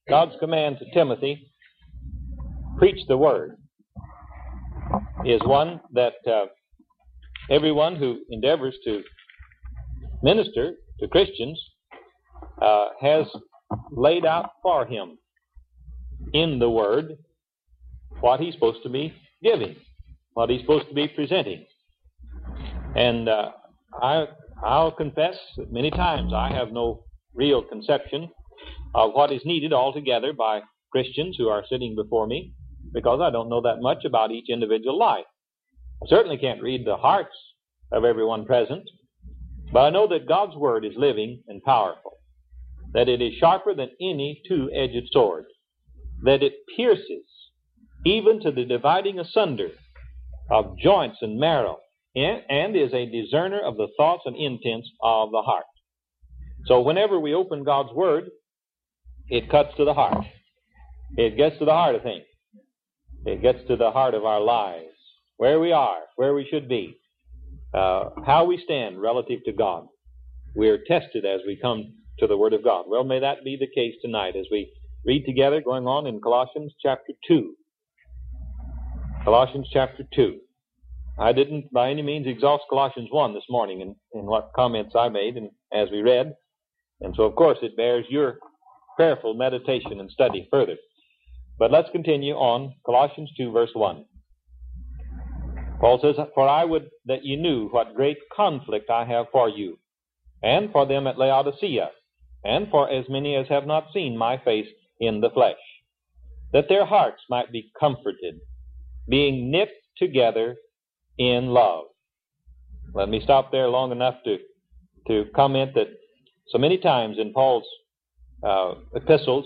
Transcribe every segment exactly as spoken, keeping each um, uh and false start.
God's command to Timothy, preach the word, is one that uh, everyone who endeavors to minister to Christians uh, has laid out for him in the word what he's supposed to be giving, what he's supposed to be presenting. And uh, I, I'll confess that many times I have no real conception of what is needed altogether by Christians who are sitting before me, because I don't know that much about each individual life. I certainly can't read the hearts of everyone present, but I know that God's Word is living and powerful, that it is sharper than any two-edged sword, that it pierces even to the dividing asunder of joints and marrow, and is a discerner of the thoughts and intents of the heart. So whenever we open God's Word, it cuts to the heart. It gets to the heart of things. It gets to the heart of our lives, where we are, where we should be, uh, how we stand relative to God. We are tested as we come to the Word of God. Well, may that be the case tonight as we read together, going on in Colossians chapter two. Colossians chapter two. I didn't by any means exhaust Colossians one this morning in, in what comments I made and as we read. And so, of course, it bears your prayerful meditation and study further. But let's continue on Colossians two, verse one. Paul says, "For I would that you knew what great conflict I have for you, and for them at Laodicea, and for as many as have not seen my face in the flesh, that their hearts might be comforted, being knit together in love." Let me stop there long enough to, to comment that so many times in Paul's uh, epistles,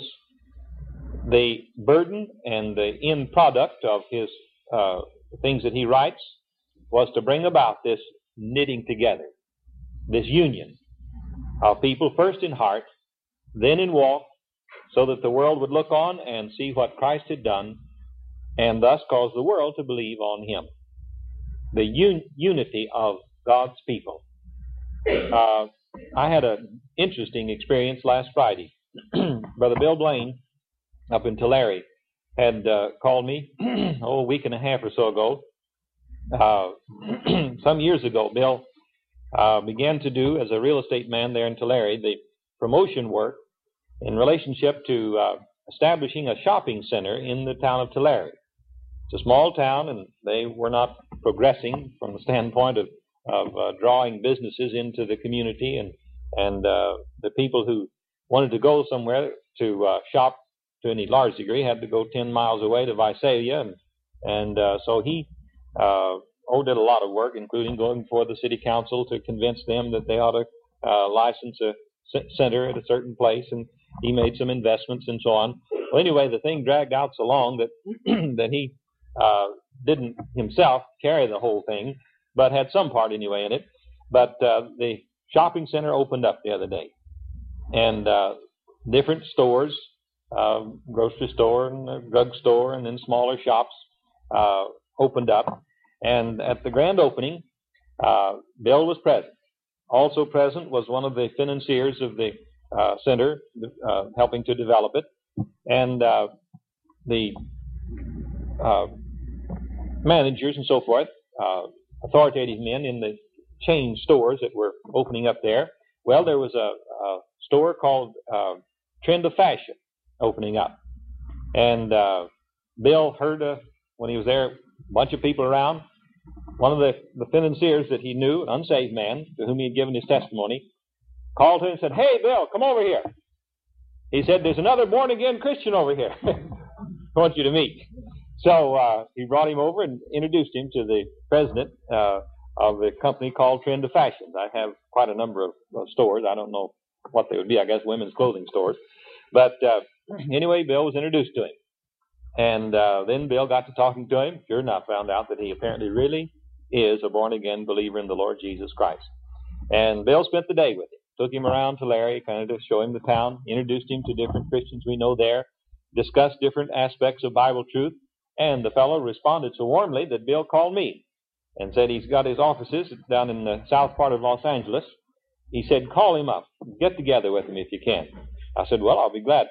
the burden and the end product of his uh, things that he writes was to bring about this knitting together, this union of people first in heart, then in walk, so that the world would look on and see what Christ had done, and thus cause the world to believe on him. The un- unity of God's people. Uh, I had an interesting experience last Friday. Brother Bill Blaine up in Tulare had uh, called me oh, a week and a half or so ago. Uh, some years ago, Bill uh, began to do, as a real estate man there in Tulare, the promotion work in relationship to uh, establishing a shopping center in the town of Tulare. It's a small town, and they were not progressing from the standpoint of, of uh, drawing businesses into the community, and and uh, the people who wanted to go somewhere to uh, shop to any large degree had to go ten miles away to Visalia, and and uh, so he uh, oh, did a lot of work, including going before the city council to convince them that they ought to uh, license a c- center at a certain place, and he made some investments and so on. Well, anyway, the thing dragged out so long that that he uh, didn't himself carry the whole thing, but had some part anyway in it. But uh, the shopping center opened up the other day, and uh, different stores, uh, grocery store and a drug store, and then smaller shops uh, opened up. And at the grand opening, uh, Bill was present. Also present was one of the financiers of the uh, center, uh, helping to develop it, and uh, the uh, managers and so forth, uh, authoritative men in the chain stores that were opening up there. Well, there was a, a store called uh, Trend of Fashion opening up, and uh, Bill heard uh, when he was there, a bunch of people around. One of the, the financiers that he knew, an unsaved man to whom he had given his testimony, called him and said, "Hey, Bill, come over here." He said, "There's another born-again Christian over here I want you to meet." So uh, he brought him over and introduced him to the president uh, of the company called Trend of Fashions. I have quite a number of, of stores. I don't know what they would be. I guess women's clothing stores. But uh, anyway, Bill was introduced to him. And uh, then Bill got to talking to him. Sure enough, found out that he apparently really is a born-again believer in the Lord Jesus Christ. And Bill spent the day with him. Took him around Tulare, kind of to show him the town, introduced him to different Christians we know there, discussed different aspects of Bible truth, and the fellow responded so warmly that Bill called me and said he's got his offices down in the south part of Los Angeles. He said, "Call him up. Get together with him if you can." I said, "Well, I'll be glad to."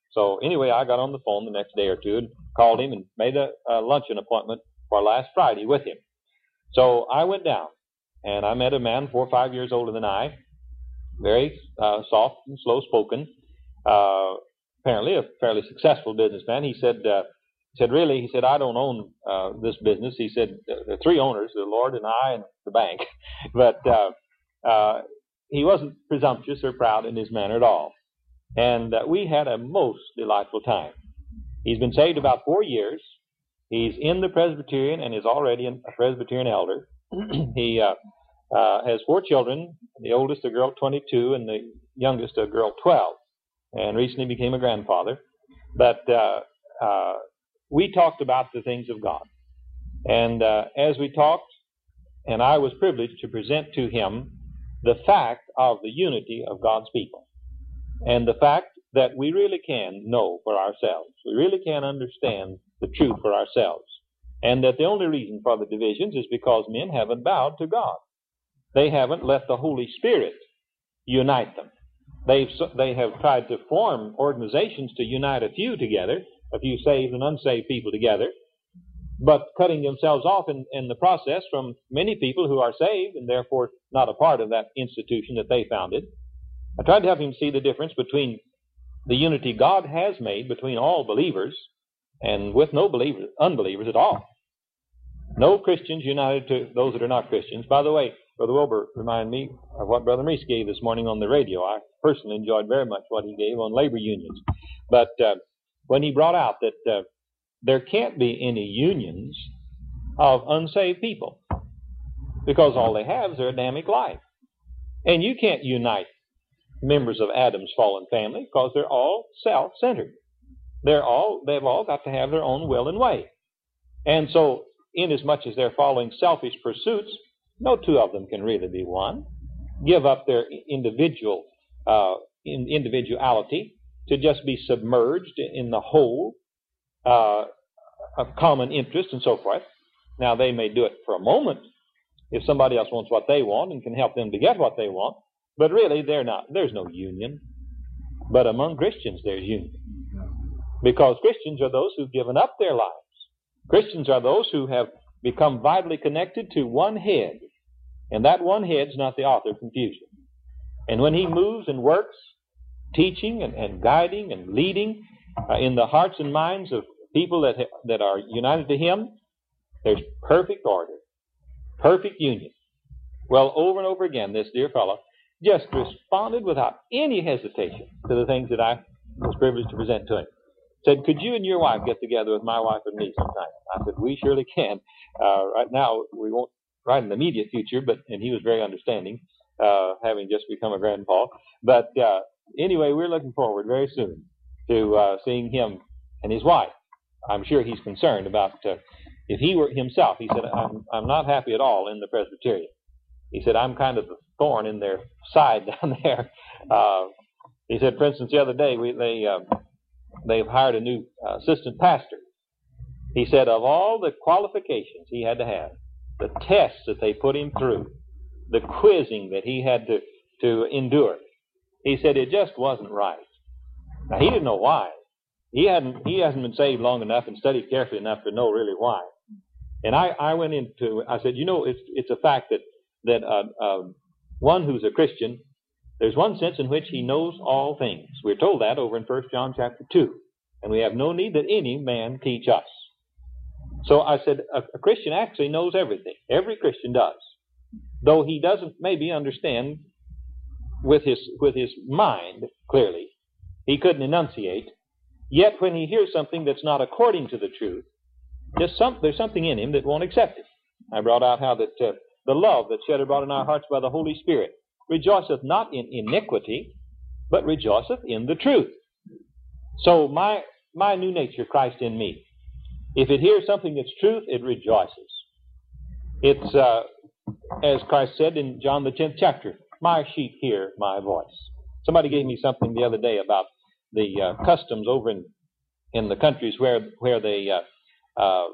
So anyway, I got on the phone the next day or two and called him and made a, a luncheon appointment for last Friday with him. So I went down, and I met a man four or five years older than I, very uh, soft and slow-spoken, uh, apparently a fairly successful businessman. He said, uh, he said, really, he said, I don't own uh, this business. He said, there are three owners, the Lord and I and the bank. But uh, uh, he wasn't presumptuous or proud in his manner at all. And uh, we had a most delightful time. He's been saved about four years. He's in the Presbyterian and is already a Presbyterian elder. he uh, uh, has four children, the oldest a girl twenty-two and the youngest a girl twelve, and recently became a grandfather. But uh, uh, we talked about the things of God. And uh, as we talked, and I was privileged to present to him the fact of the unity of God's people, and the fact that we really can know for ourselves. We really can understand the truth for ourselves. And that the only reason for the divisions is because men haven't bowed to God. They haven't let the Holy Spirit unite them. They've, they have tried to form organizations to unite a few together, a few saved and unsaved people together, but cutting themselves off in, in the process from many people who are saved and therefore not a part of that institution that they founded. I tried to help him see the difference between the unity God has made between all believers and with no believers, unbelievers at all. No Christians united to those that are not Christians. By the way, Brother Wilbur reminded me of what Brother Reese gave this morning on the radio. I personally enjoyed very much what he gave on labor unions. But uh, when he brought out that uh, there can't be any unions of unsaved people because all they have is their Adamic life. And you can't unite members of Adam's fallen family because they're all self-centered. They're all, they've all got to have their own will and way. And so, inasmuch as they're following selfish pursuits, no two of them can really be one. Give up their individual uh, in individuality to just be submerged in the whole uh, of common interest and so forth. Now, they may do it for a moment if somebody else wants what they want and can help them to get what they want. But really, they're not. There's no union. But among Christians, there's union. Because Christians are those who've given up their lives. Christians are those who have become vitally connected to one head. And that one head's not the author of confusion. And when he moves and works, teaching and, and guiding and leading uh, in the hearts and minds of people that, ha- that are united to him, there's perfect order, perfect union. Well, over and over again, this dear fellow just responded without any hesitation to the things that I was privileged to present to him. Said, could you and your wife get together with my wife and me sometime? I said, we surely can. Uh, right now, we won't right in the immediate future, but and he was very understanding, uh, having just become a grandpa. But uh, anyway, we're looking forward very soon to uh, seeing him and his wife. I'm sure he's concerned about uh, if he were himself. He said, I'm, I'm not happy at all in the Presbyterian. He said, I'm kind of the thorn in their side down there. Uh, he said, for instance, the other day, we, they, uh, they've hired a new uh, assistant pastor. He said, of all the qualifications he had to have, the tests that they put him through, the quizzing that he had to, to endure, he said it just wasn't right. Now, he didn't know why. He hadn't, he hasn't been saved long enough and studied carefully enough to know really why. And I, I went into, I said, you know, it's, it's a fact that that uh, uh, one who's a Christian, there's one sense in which he knows all things. We're told that over in First John chapter two. And we have no need that any man teach us. So I said, a, a Christian actually knows everything. Every Christian does. Though he doesn't maybe understand with his, with his mind clearly. He couldn't enunciate. Yet when he hears something that's not according to the truth, there's, some, there's something in him that won't accept it. I brought out how that uh, the love that's shed abroad in our hearts by the Holy Spirit rejoiceth not in iniquity, but rejoiceth in the truth. So my my new nature, Christ in me, if it hears something that's truth, it rejoices. It's, uh, as Christ said in John the tenth chapter, my sheep hear my voice. Somebody gave me something the other day about the uh, customs over in, in the countries where, where they uh, uh,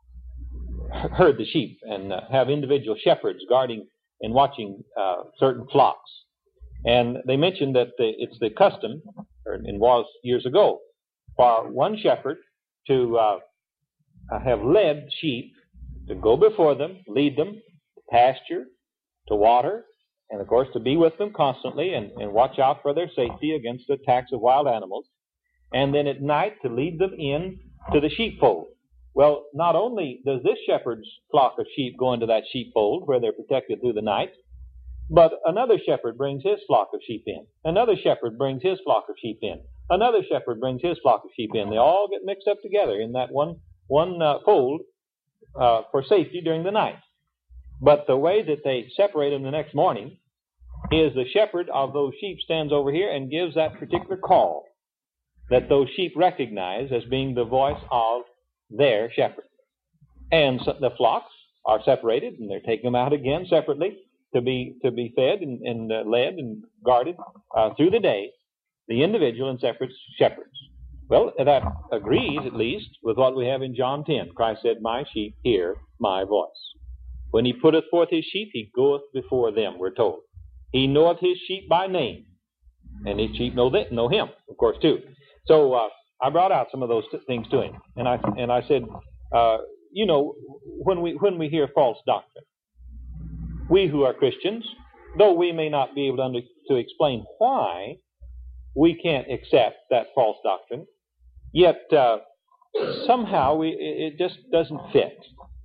herd the sheep and uh, have individual shepherds guarding and watching uh, certain flocks. And they mentioned that the, it's the custom, or it was years ago, for one shepherd to uh, have led sheep, to go before them, lead them to pasture, to water, and of course to be with them constantly and, and watch out for their safety against the attacks of wild animals, and then at night to lead them in to the sheepfold. Well, not only does this shepherd's flock of sheep go into that sheepfold where they're protected through the night, but another shepherd brings his flock of sheep in. Another shepherd brings his flock of sheep in. Another shepherd brings his flock of sheep in. They all get mixed up together in that one, one uh, fold uh, for safety during the night. But the way that they separate them the next morning is the shepherd of those sheep stands over here and gives that particular call that those sheep recognize as being the voice of their shepherd. And so the flocks are separated, and they're taking them out again separately to be to be fed and, and uh, led and guarded uh, through the day, the individual and separate shepherds. Well, that agrees, at least, with what we have in John ten. Christ said, "My sheep hear my voice. When he putteth forth his sheep, he goeth before them," we're told. "He knoweth his sheep by name," and his sheep know, that, know him, of course, too. So uh, I brought out some of those t- things to him, and I and I said, uh, you know, when we when we hear false doctrine, we who are Christians, though we may not be able to, under, to explain why we can't accept that false doctrine, yet uh, somehow we it just doesn't fit.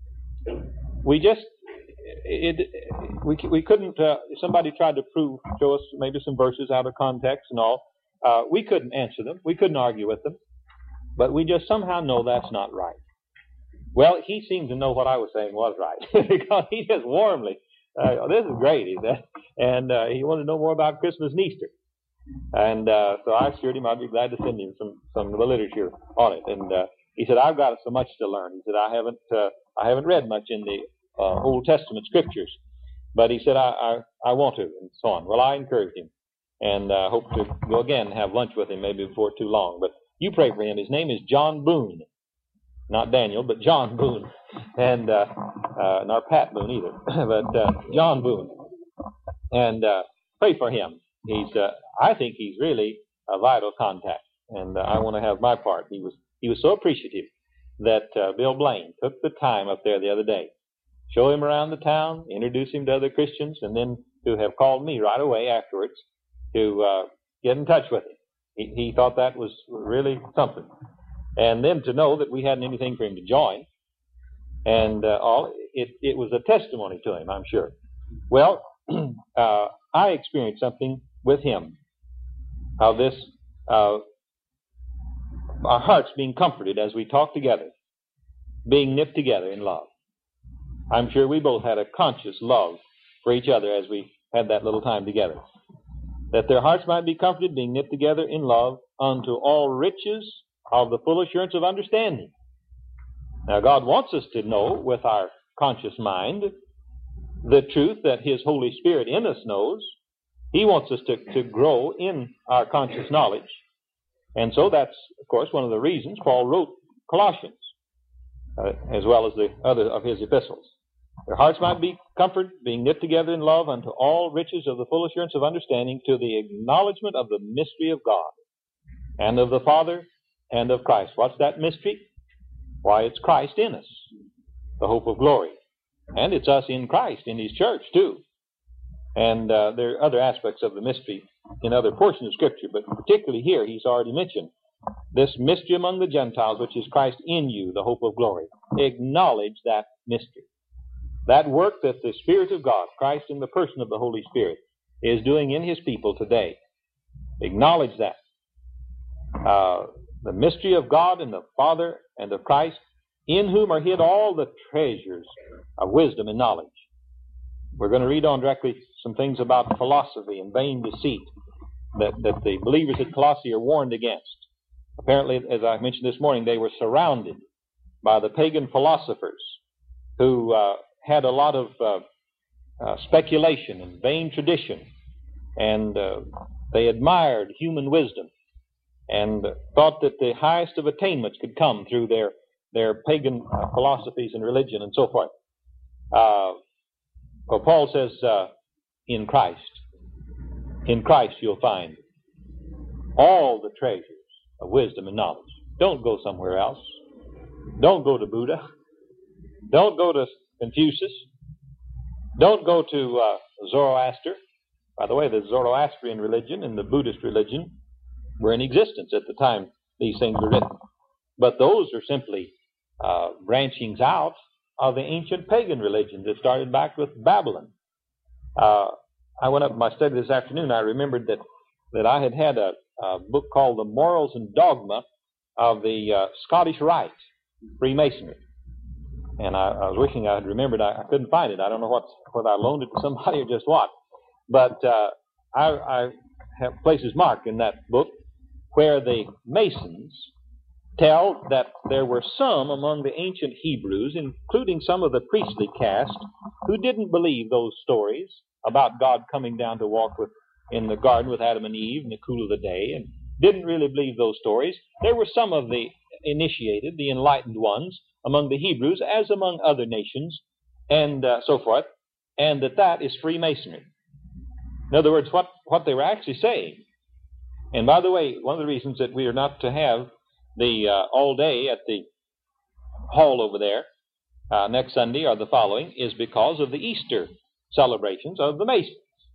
We just it we we couldn't. Uh, somebody tried to prove, show us maybe some verses out of context and all. Uh, we couldn't answer them. We couldn't argue with them. But we just somehow know that's not right. Well, he seemed to know what I was saying was right because he just warmly, uh, this is great, he said, and uh, he wanted to know more about Christmas and Easter. And uh, so I assured him I'd be glad to send him some some of the literature on it. And uh, he said, "I've got so much to learn." He said, "I haven't uh, I haven't read much in the uh, Old Testament scriptures, but he said I, I I want to," and so on. Well, I encouraged him, and uh, hope to go again have lunch with him maybe before too long. But you pray for him. His name is John Boone, not Daniel, but John Boone, and uh, uh, not Pat Boone either, but uh, John Boone, and uh, pray for him. He's uh, I think he's really a vital contact, and uh, I want to have my part. He was he was so appreciative that uh, Bill Blaine took the time up there the other day, show him around the town, introduce him to other Christians, and then to have called me right away afterwards to uh, get in touch with him. He, he thought that was really something. And then to know that we hadn't anything for him to join, and uh, all, it, it was a testimony to him, I'm sure. Well, uh, I experienced something with him, of this, uh, our hearts being comforted as we talked together, being knit together in love. I'm sure we both had a conscious love for each other as we had that little time together. That their hearts might be comforted, being knit together in love, unto all riches of the full assurance of understanding. Now, God wants us to know with our conscious mind the truth that His Holy Spirit in us knows. He wants us to, to grow in our conscious knowledge. And so that's, of course, one of the reasons Paul wrote Colossians, uh, as well as the other of his epistles. Their hearts might be comforted, being knit together in love unto all riches of the full assurance of understanding, to the acknowledgement of the mystery of God, and of the Father, and of Christ. What's that mystery? Why, it's Christ in us, the hope of glory. And it's us in Christ, in His church, too. And uh, there are other aspects of the mystery in other portions of Scripture, but particularly here, He's already mentioned this mystery among the Gentiles, which is Christ in you, the hope of glory. Acknowledge that mystery. That work that the Spirit of God, Christ in the person of the Holy Spirit, is doing in His people today. Acknowledge that. Uh, the mystery of God and the Father and of Christ, in whom are hid all the treasures of wisdom and knowledge. We're going to read on directly some things about philosophy and vain deceit that, that the believers at Colossae are warned against. Apparently, as I mentioned this morning, they were surrounded by the pagan philosophers who uh, had a lot of uh, uh, speculation and vain tradition, and uh, they admired human wisdom and thought that the highest of attainments could come through their, their pagan uh, philosophies and religion and so forth. Uh, well, Paul says, uh, in Christ, in Christ you'll find all the treasures of wisdom and knowledge. don't go somewhere else. Don't go to Buddha. Don't go to Confucius. Don't go to uh, Zoroaster. By the way, the Zoroastrian religion and the Buddhist religion were in existence at the time these things were written. But those are simply uh, branchings out of the ancient pagan religions that started back with Babylon. Uh, I went up in my study this afternoon. I remembered that, that I had had a, a book called The Morals and Dogma of the uh, Scottish Rite, Freemasonry. And I, I was wishing I had remembered. I, I couldn't find it. I don't know what, whether I loaned it to somebody or just what. But uh, I, I have places marked in that book where the Masons tell that there were some among the ancient Hebrews, including some of the priestly caste, who didn't believe those stories about God coming down to walk with in the garden with Adam and Eve in the cool of the day, and didn't really believe those stories. There were some of the initiated, the enlightened ones, among the Hebrews, as among other nations, and uh, so forth, and that that is Freemasonry. In other words, what, what they were actually saying. And by the way, one of the reasons that we are not to have the uh, all day at the hall over there uh, next Sunday or the following is because of the Easter celebrations of the Masons.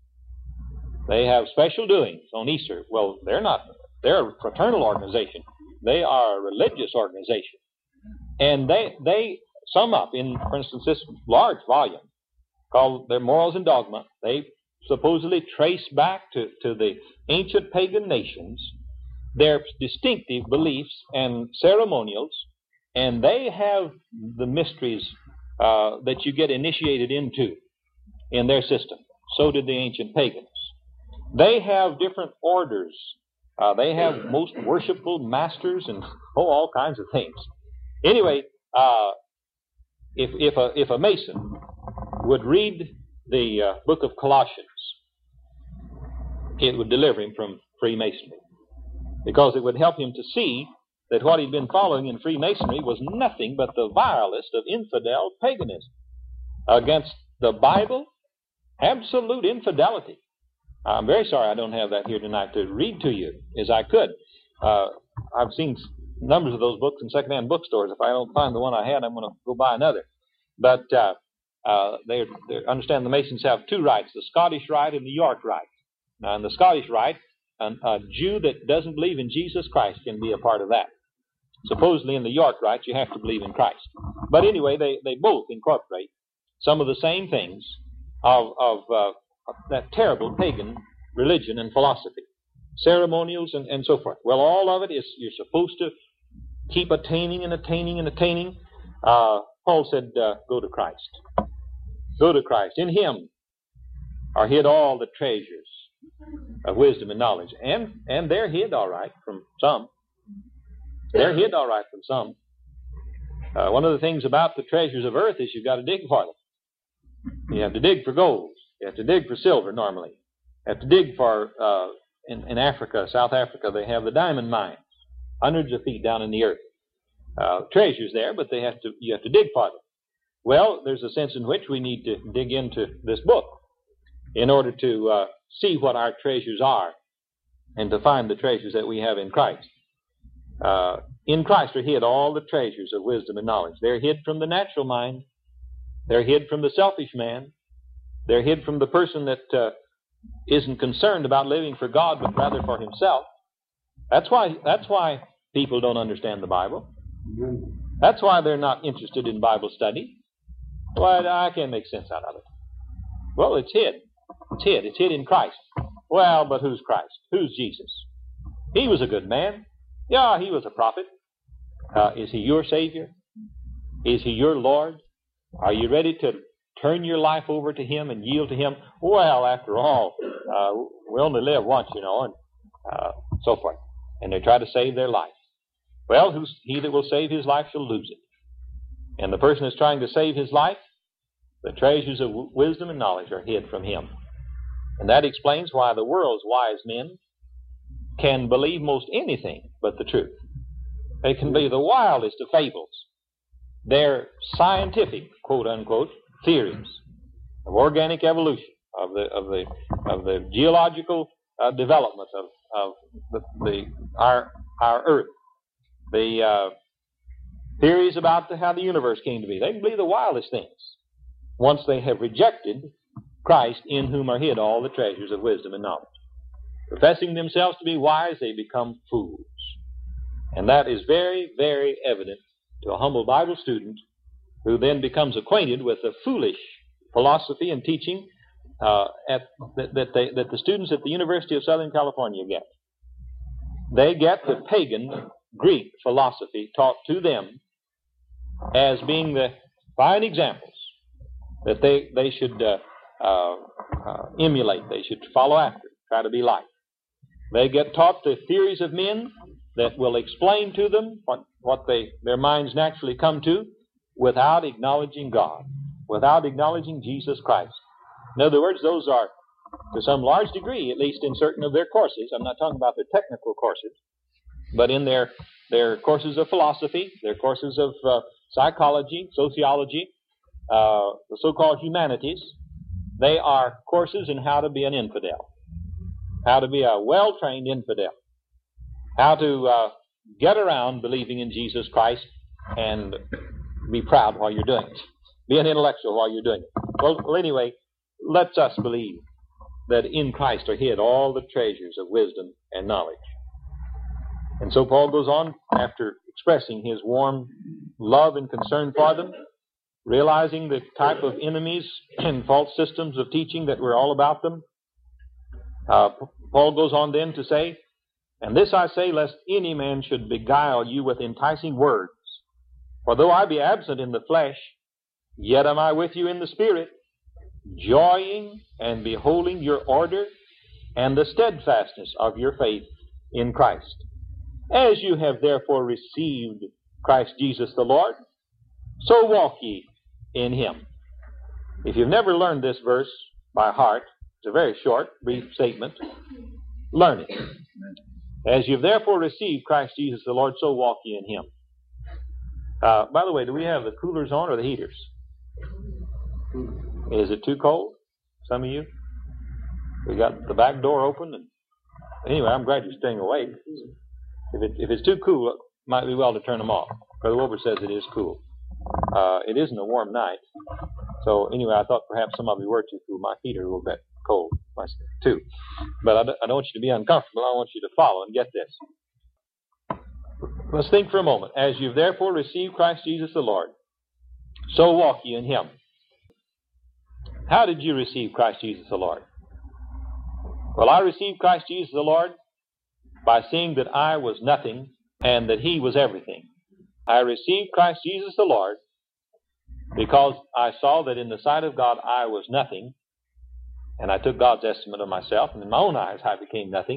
They have special doings on Easter. Well, they're not. They're a fraternal organization. They are a religious organization. And they they sum up in, for instance, this large volume called their Morals and Dogma. They supposedly trace back to, to the ancient pagan nations their distinctive beliefs and ceremonials, and they have the mysteries uh, that you get initiated into in their system. So did the ancient pagans. They have different orders. Uh, they have most worshipful masters and oh, all kinds of things. Anyway, uh, if if a if a Mason would read the uh, book of Colossians, it would deliver him from Freemasonry, because it would help him to see that what he'd been following in Freemasonry was nothing but the vilest of infidel paganism against the Bible, absolute infidelity. I'm very sorry I don't have that here tonight to read to you as I could. Uh, I've seen numbers of those books in secondhand bookstores. If I don't find the one I had, I'm going to go buy another. But uh, uh, they understand the Masons have two rites, the Scottish Rite and the York Rite. Now, in the Scottish Rite, an, a Jew that doesn't believe in Jesus Christ can be a part of that. Supposedly in the York Rite, you have to believe in Christ. But anyway, they, they both incorporate some of the same things of, of, uh, of that terrible pagan religion and philosophy, ceremonials and, and so forth. Well, all of it is you're supposed to keep attaining and attaining and attaining. Uh, Paul said, uh, go to Christ. Go to Christ. In Him are hid all the treasures of wisdom and knowledge. And, and they're hid all right from some. They're hid all right from some. Uh, one of the things about the treasures of earth is you've got to dig for them. You have to dig for gold. You have to dig for silver normally. You have to dig for, uh, in, in Africa, South Africa, they have the diamond mines, hundreds of feet down in the earth. Uh, treasures there, but they have to, you have to dig for them. Well, there's a sense in which we need to dig into this book in order to uh, see what our treasures are and to find the treasures that we have in Christ. Uh, in Christ are hid all the treasures of wisdom and knowledge. They're hid from the natural mind. They're hid from the selfish man. They're hid from the person that uh, isn't concerned about living for God, but rather for himself. That's why, that's why people don't understand the Bible. That's why they're not interested in Bible study. Well, I can't make sense out of it. Well, it's hid. It's hid. It's hid in Christ. Well, but who's Christ? Who's Jesus? He was a good man. Yeah, he was a prophet. Uh, is he your Savior? Is he your Lord? Are you ready to turn your life over to him and yield to him? Well, after all, uh, we only live once, you know, and uh, so forth. And they try to save their life. Well, who's, he that will save his life shall lose it. And the person that's trying to save his life, the treasures of w- wisdom and knowledge are hid from him. And that explains why the world's wise men can believe most anything but the truth. They can be the wildest of fables. They're scientific, quote unquote, theories of organic evolution, of the of the of the geological uh, development of of the, the our our Earth. the uh, theories about the, how the universe came to be. They can believe the wildest things once they have rejected Christ, in whom are hid all the treasures of wisdom and knowledge. Professing themselves to be wise, they become fools. And that is very, very evident to a humble Bible student who then becomes acquainted with the foolish philosophy and teaching uh, at, that, that, they, that the students at the University of Southern California get. They get the pagan Greek philosophy taught to them as being the fine examples that they, they should uh, uh, uh, emulate, they should follow after, try to be like. They get taught the theories of men that will explain to them what, what they, their minds naturally come to without acknowledging God, without acknowledging Jesus Christ. In other words, those are, to some large degree, at least in certain of their courses, I'm not talking about their technical courses, but in their, their courses of philosophy, their courses of uh, psychology, sociology, uh, the so-called humanities, they are courses in how to be an infidel, how to be a well-trained infidel, how to uh, get around believing in Jesus Christ and be proud while you're doing it. Be an intellectual while you're doing it. Well, well, anyway, let's us believe that in Christ are hid all the treasures of wisdom and knowledge. And so Paul goes on, after expressing his warm love and concern for them, realizing the type of enemies and false systems of teaching that were all about them. Uh, Paul goes on then to say, "And this I say, lest any man should beguile you with enticing words. For though I be absent in the flesh, yet am I with you in the Spirit, joying and beholding your order and the steadfastness of your faith in Christ. As you have therefore received Christ Jesus the Lord, so walk ye in him." If you've never learned this verse by heart, it's a very short, brief statement, learn it. As you've therefore received Christ Jesus the Lord, so walk ye in him. Uh, by the way, do we have the coolers on or the heaters? Is it too cold? Some of you? We got the back door open. And anyway, I'm glad you're staying awake. If, it, if it's too cool, it might be well to turn them off. Brother Wilbur says it is cool. Uh, it isn't a warm night. So anyway, I thought perhaps some of you were too cool. My feet are a little bit cold myself too. But I don't, I don't want you to be uncomfortable. I want you to follow and get this. Let's think for a moment. As you've therefore received Christ Jesus the Lord, so walk ye in him. How did you receive Christ Jesus the Lord? Well, I received Christ Jesus the Lord by seeing that I was nothing and that he was everything. I received Christ Jesus the Lord because I saw that in the sight of God I was nothing, and I took God's estimate of myself, and in my own eyes I became nothing.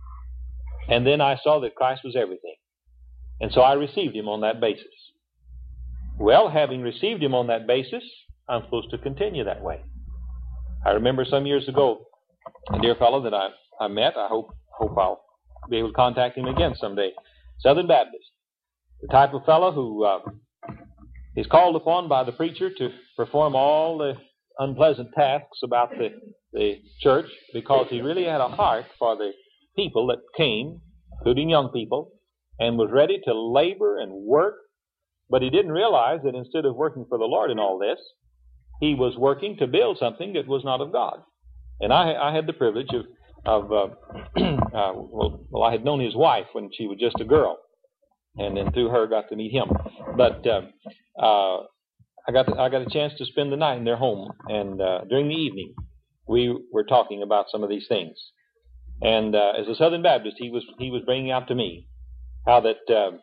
And then I saw that Christ was everything. And so I received him on that basis. Well, having received him on that basis, I'm supposed to continue that way. I remember some years ago, a dear fellow that I, I met, I hope hope I'll be able to contact him again someday, Southern Baptist, the type of fellow who uh, is called upon by the preacher to perform all the unpleasant tasks about the, the church because he really had a heart for the people that came, including young people, and was ready to labor and work, but he didn't realize that instead of working for the Lord in all this, he was working to build something that was not of God. And I, I had the privilege of, of uh, uh, well, well, I had known his wife when she was just a girl, and then through her got to meet him. But uh, uh, I got to, I got a chance to spend the night in their home, and uh, during the evening we were talking about some of these things. And uh, as a Southern Baptist, he was he was bringing out to me how that uh,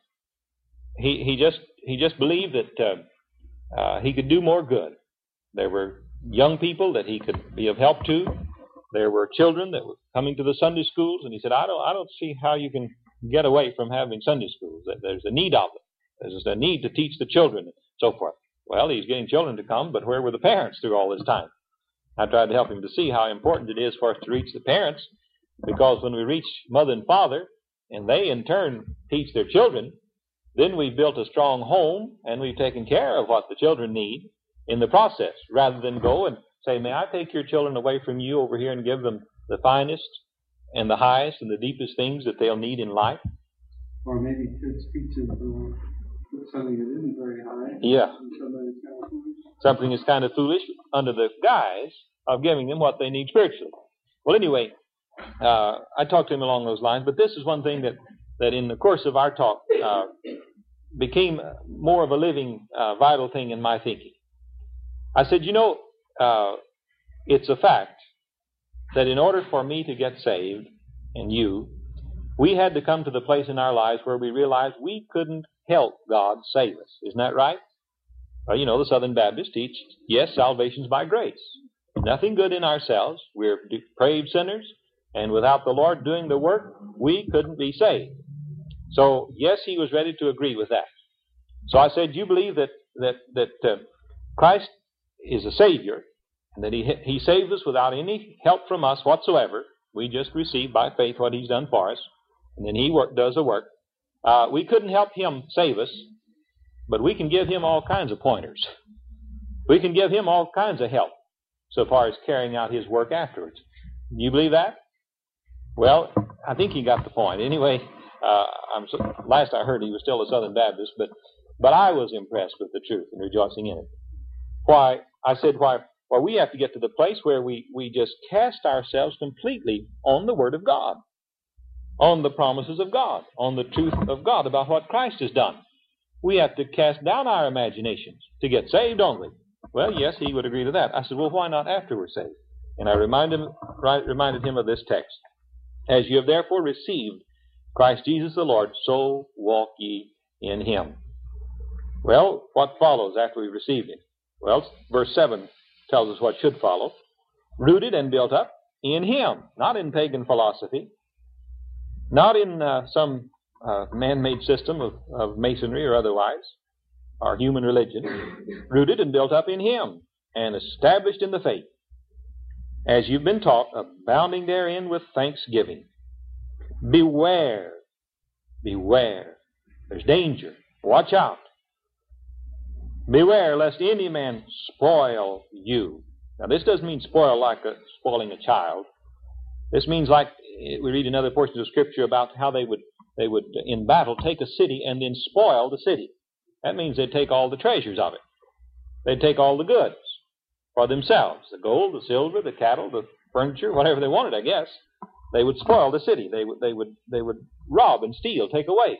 he he just he just believed that uh, uh, he could do more good. There were young people that he could be of help to. There were children that were coming to the Sunday schools, and he said, I don't I don't see how you can get away from having Sunday schools. There's a need of them. There's a need to teach the children and so forth. Well, he's getting children to come, but where were the parents through all this time? I tried to help him to see how important it is for us to reach the parents, because when we reach mother and father, and they in turn teach their children, then we've built a strong home, and we've taken care of what the children need in the process, rather than go and say, may I take your children away from you over here and give them the finest and the highest and the deepest things that they'll need in life? Or maybe his speech is uh, something that isn't very high. Yeah. Something that's kind of foolish. Something is kind of foolish under the guise of giving them what they need spiritually. Well, anyway, uh, I talked to him along those lines, but this is one thing that, that in the course of our talk uh, became more of a living, uh, vital thing in my thinking. I said, you know, uh, it's a fact that in order for me to get saved, and you, we had to come to the place in our lives where we realized we couldn't help God save us. Isn't that right? Well, you know, the Southern Baptists teach, yes, salvation's by grace. Nothing good in ourselves. We're depraved sinners, and without the Lord doing the work, we couldn't be saved. So, yes, he was ready to agree with that. So I said, you believe that that that uh, Christ is a Savior, and that he he saved us without any help from us whatsoever. We just receive by faith what he's done for us, and then he work, does the work. Uh, we couldn't help him save us, but we can give him all kinds of pointers. We can give him all kinds of help so far as carrying out his work afterwards. You believe that? Well, I think he got the point. Anyway, uh, I'm so, last I heard he was still a Southern Baptist, but but I was impressed with the truth and rejoicing in it. Why, I said, why, well, we have to get to the place where we, we just cast ourselves completely on the Word of God, on the promises of God, on the truth of God about what Christ has done. We have to cast down our imaginations to get saved, don't we? Well, yes, he would agree to that. I said, well, why not after we're saved? And I reminded him, reminded him of this text. As you have therefore received Christ Jesus the Lord, so walk ye in him. Well, what follows after we received him? Well, verse seven tells us what should follow. Rooted and built up in him, not in pagan philosophy, not in uh, some uh, man-made system of, of masonry or otherwise, or human religion. Rooted and built up in him, and established in the faith, as you've been taught, abounding therein with thanksgiving. Beware, beware. There's danger. Watch out. Beware lest any man spoil you. Now, this doesn't mean spoil like a, spoiling a child. This means like we read in other portions of Scripture about how they would, they would in battle take a city and then spoil the city. That means they'd take all the treasures of it. They'd take all the goods for themselves. The gold, the silver, the cattle, the furniture, whatever they wanted, I guess. They would spoil the city. They would, they would, they would rob and steal, take away.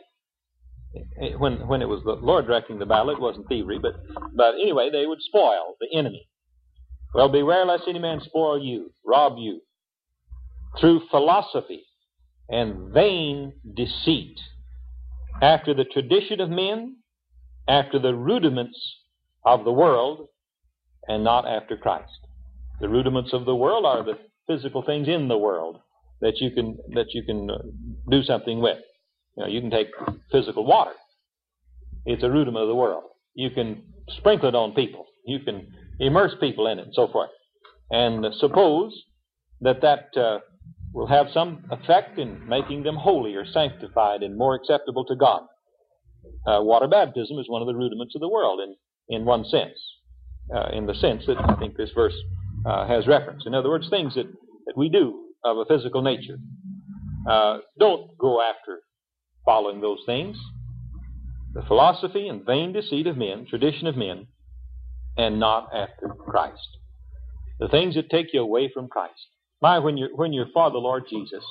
When, when it was the Lord directing the battle, it wasn't thievery, but, but anyway, they would spoil the enemy. Well, beware lest any man spoil you, rob you, through philosophy and vain deceit, after the tradition of men, after the rudiments of the world, and not after Christ. The rudiments of the world are the physical things in the world that you can that you can do something with. You know, you can take physical water. It's a rudiment of the world. You can sprinkle it on people. You can immerse people in it and so forth. And suppose that that uh, will have some effect in making them holy or sanctified and more acceptable to God. Uh, water baptism is one of the rudiments of the world in, in one sense, uh, in the sense that I think this verse uh, has reference. In other words, things that, that we do of a physical nature. Uh, don't go after following those things. The philosophy and vain deceit of men, tradition of men, and not after Christ. The things that take you away from Christ. My, when you're, when you're for the Lord Jesus,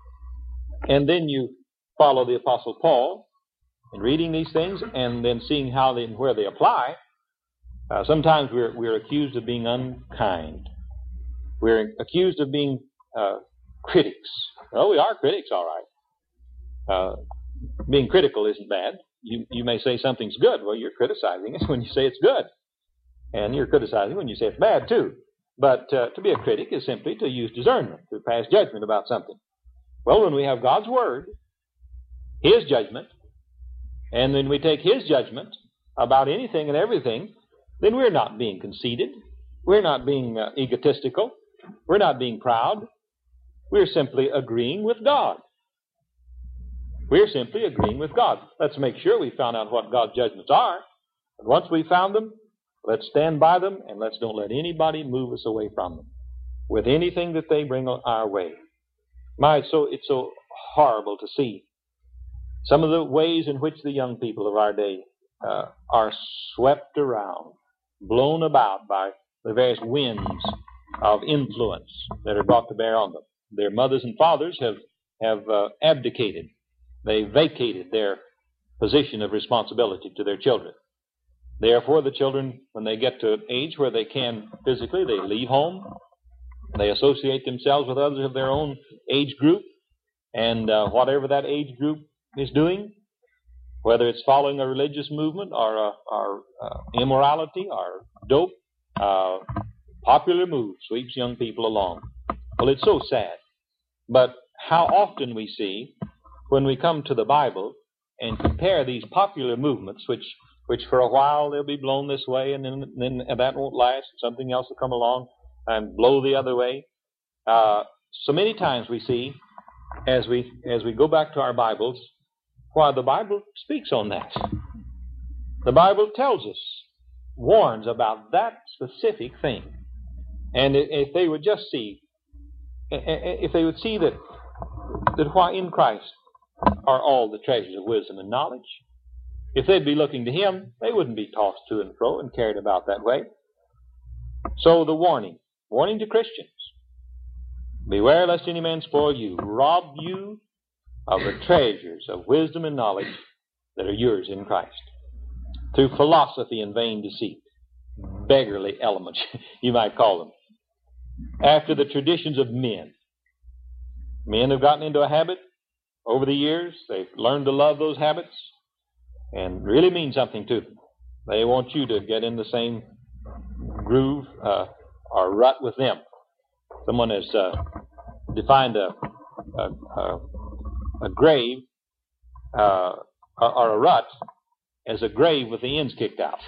and then you follow the Apostle Paul, in reading these things, and then seeing how they, where they apply, uh, sometimes we're, we're accused of being unkind. We're accused of being uh, critics. Well, we are critics, all right. Uh, being critical isn't bad. You, you may say something's good. Well, you're criticizing it when you say it's good. And you're criticizing when you say it's bad, too. But uh, to be a critic is simply to use discernment, to pass judgment about something. Well, when we have God's Word, His judgment, and then we take His judgment about anything and everything, then we're not being conceited. We're not being uh, egotistical. We're not being proud. We're simply agreeing with God. We're simply agreeing with God. Let's make sure we found out what God's judgments are. And once we found them, let's stand by them, and let's don't let anybody move us away from them with anything that they bring our way. My, it's so, it's so horrible to see Some of the ways in which the young people of our day uh, are swept around, blown about by the various winds of influence that are brought to bear on them. Their mothers and fathers have, have uh, abdicated. They vacated their position of responsibility to their children. Therefore, the children, when they get to an age where they can physically, they leave home. They associate themselves with others of their own age group, and uh, whatever that age group is doing, whether it's following a religious movement or, uh, or uh, immorality or dope, uh, popular move sweeps young people along. Well, it's so sad. But how often we see, when we come to the Bible and compare these popular movements, which which for a while they'll be blown this way, and then, then that won't last, something else will come along and blow the other way. Uh, so many times we see, as we as we go back to our Bibles, why the Bible speaks on that. The Bible tells us, warns about that specific thing. And if they would just see, if they would see that, that why in Christ are all the treasures of wisdom and knowledge, if they'd be looking to Him, they wouldn't be tossed to and fro and carried about that way. So the warning, warning to Christians, beware lest any man spoil you, rob you of the treasures of wisdom and knowledge that are yours in Christ, through philosophy and vain deceit, beggarly elements, you might call them, after the traditions of men. Men have gotten into a habit over the years. They've learned to love those habits and really mean something to them. They want you to get in the same groove uh, or rut with them. Someone has uh, defined a, a, a, a grave uh, or a rut as a grave with the ends kicked out.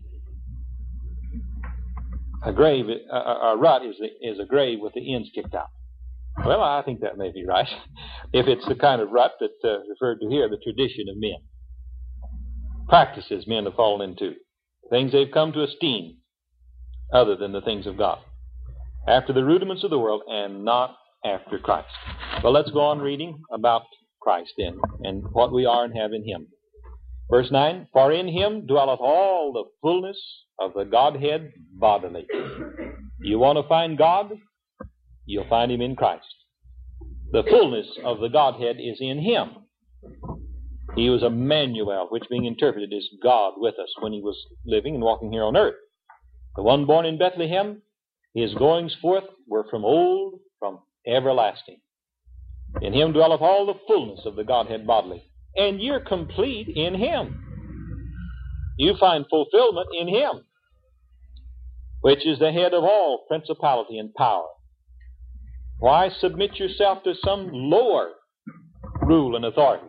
A grave, a, a rut is, the, is a grave with the ends kicked out. Well, I think that may be right, if it's the kind of rut that uh, referred to here, the tradition of men. Practices men have fallen into, things they've come to esteem other than the things of God, after the rudiments of the world and not after Christ. Well, let's go on reading about Christ then, and what we are and have in Him. Verse nine, for in Him dwelleth all the fullness of the Godhead bodily. You want to find God? You'll find Him in Christ. The fullness of the Godhead is in Him. He was Emmanuel, which being interpreted is God with us when He was living and walking here on earth. The one born in Bethlehem, His goings forth were from old, from everlasting. In Him dwelleth all the fullness of the Godhead bodily. And you're complete in Him. You find fulfillment in Him, which is the head of all principality and power. Why submit yourself to some lower rule and authority?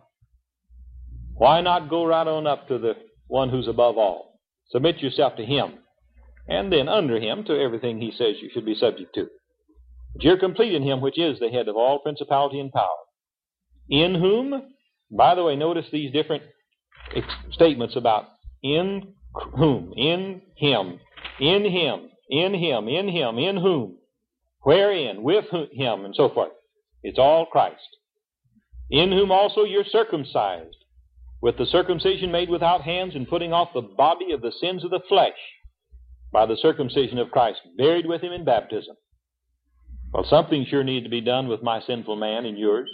Why not go right on up to the one who's above all? Submit yourself to Him, and then under Him to everything He says you should be subject to. But you're complete in Him, which is the head of all principality and power. In whom, by the way, notice these different ex- statements about in whom, in Him, in Him, in Him, in Him, in whom, wherein, with Him, and so forth. It's all Christ. In whom also you're circumcised, with the circumcision made without hands, and putting off the body of the sins of the flesh by the circumcision of Christ, buried with Him in baptism. Well, something sure needed to be done with my sinful man and yours.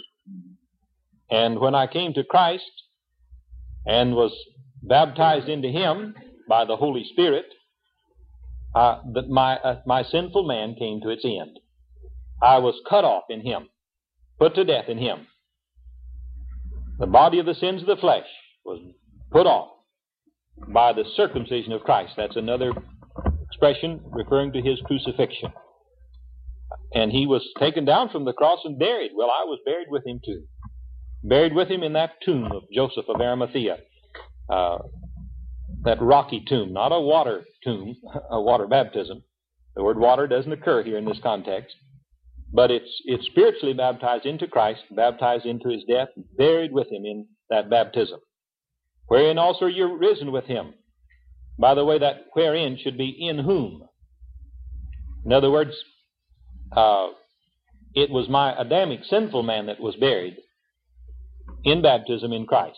And when I came to Christ and was baptized into Him by the Holy Spirit, uh, that my uh, my sinful man came to its end. I was cut off in Him, put to death in Him. The body of the sins of the flesh was put off by the circumcision of Christ. That's another expression referring to His crucifixion. And He was taken down from the cross and buried. Well, I was buried with Him too. Buried with Him in that tomb of Joseph of Arimathea. Uh, that rocky tomb, not a water tomb, a water baptism. The word water doesn't occur here in this context. But it's it's spiritually baptized into Christ, baptized into His death, buried with Him in that baptism. Wherein also you're risen with Him. By the way, that wherein should be in whom. In other words, uh, it was my Adamic sinful man that was buried. in baptism in Christ.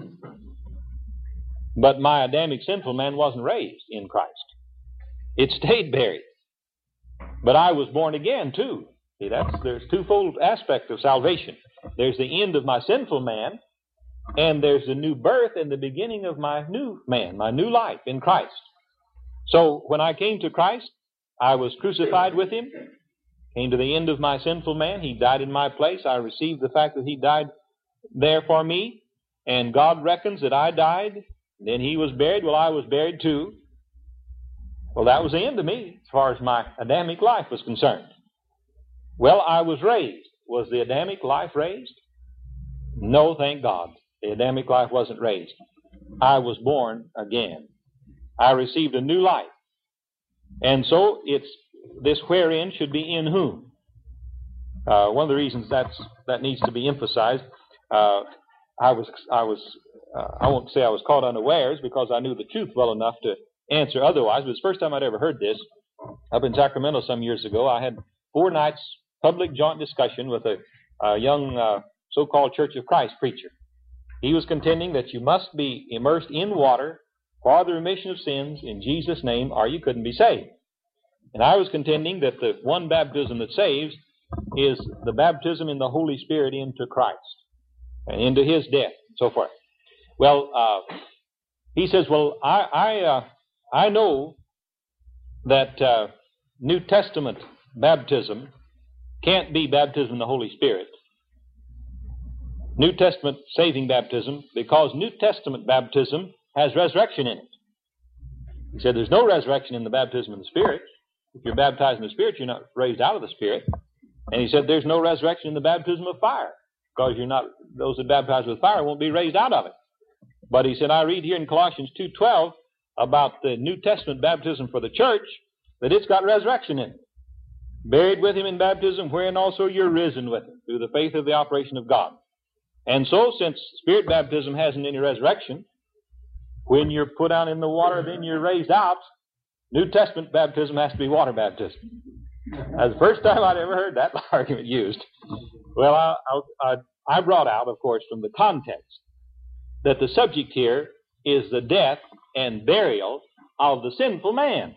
But my Adamic sinful man wasn't raised in Christ. It stayed buried. But I was born again too. See, that's, there's twofold aspect of salvation. There's the end of my sinful man, and there's the new birth and the beginning of my new man, my new life in Christ. So when I came to Christ, I was crucified with Him, came to the end of my sinful man. He died in my place. I received the fact that He died there for me, and God reckons that I died, then He was buried. Well, I was buried too. Well, that was the end of me as far as my Adamic life was concerned. Well, I was raised. Was the Adamic life raised? No, thank God. The Adamic life wasn't raised. I was born again. I received a new life. And so it's this wherein should be in whom. Uh, one of the reasons that's that needs to be emphasized. Uh, I was I was uh, I won't say I was caught unawares because I knew the truth well enough to answer otherwise. But it's the first time I'd ever heard this. Up in Sacramento some years ago, I had four nights public joint discussion with a, a young uh, so-called Church of Christ preacher. He was contending that you must be immersed in water for the remission of sins in Jesus' name, or you couldn't be saved. And I was contending that the one baptism that saves is the baptism in the Holy Spirit into Christ and into His death, and so forth. Well, uh, he says, well, I I, uh, I know that uh, New Testament baptism can't be baptism in the Holy Spirit. New Testament saving baptism, because New Testament baptism has resurrection in it. He said there's no resurrection in the baptism in the Spirit. If you're baptized in the Spirit, you're not raised out of the Spirit. And he said there's no resurrection in the baptism of fire, because you're not, those that baptize with fire won't be raised out of it. But he said, I read here in Colossians two twelve about the New Testament baptism for the church, that it's got resurrection in it. Buried with Him in baptism, wherein also you're risen with Him, through the faith of the operation of God. And so, since Spirit baptism hasn't any resurrection, when you're put out in the water, then you're raised out. New Testament baptism has to be water baptism. That's the first time I'd ever heard that argument used. Well, I, I, I brought out, of course, from the context, that the subject here is the death and burial of the sinful man.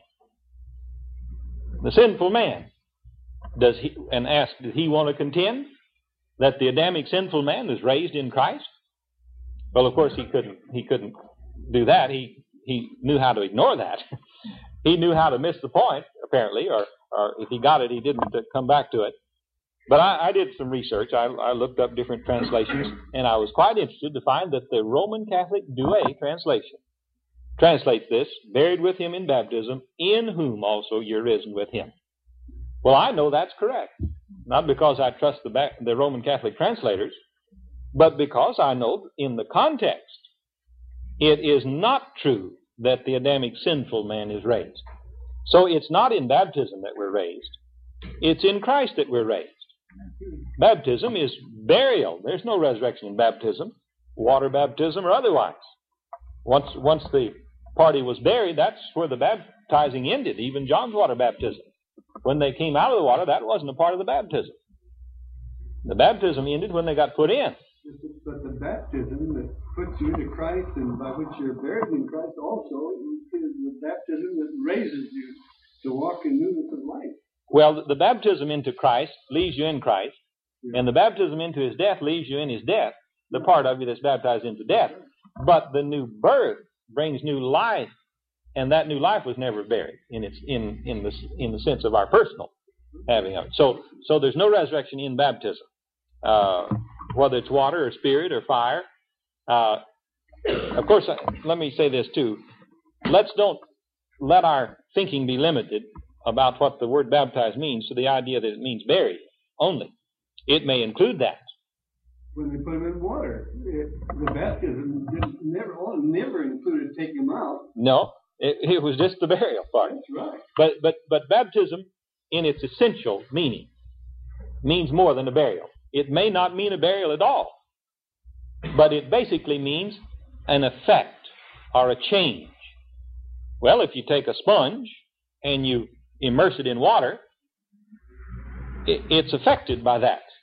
The sinful man. Does he, and ask, did he want to contend that the Adamic sinful man was raised in Christ? Well, of course, he couldn't, he couldn't do that. He, he knew how to ignore that. He knew how to miss the point, apparently, or, or if he got it, he didn't come back to it. But I, I did some research. I, I looked up different translations, and I was quite interested to find that the Roman Catholic Douay translation translates this, buried with Him in baptism, in whom also you're risen with Him. Well, I know that's correct. Not because I trust the, back, the Roman Catholic translators, but because I know in the context it is not true that the Adamic sinful man is raised. So it's not in baptism that we're raised. It's in Christ that we're raised. Baptism is burial. There's no resurrection in baptism, water baptism or otherwise. Once, once the party was buried, that's where the baptizing ended, even John's water baptism. When they came out of the water, that wasn't a part of the baptism. The baptism ended when they got put in. But the baptism that puts you into Christ and by which you're buried in Christ also is the baptism that raises you to walk in newness of life. Well, the baptism into Christ leaves you in Christ, yeah. And the baptism into His death leaves you in His death, the part of you that's baptized into death. But the new birth brings new life. And that new life was never buried in its in in the in the sense of our personal having of it. So so there's no resurrection in baptism, uh, whether it's water or spirit or fire. Uh, of course, let me say this too. Let's don't let our thinking be limited about what the word baptize means to the idea that it means buried only. It may include that. When they put them in water, it, the baptism didn't, never never included taking them out. No. It, it was just the burial part. That's right. But, but, but baptism, in its essential meaning, means more than a burial. It may not mean a burial at all, but it basically means an effect or a change. Well, if you take a sponge and you immerse it in water, it, it's affected by that.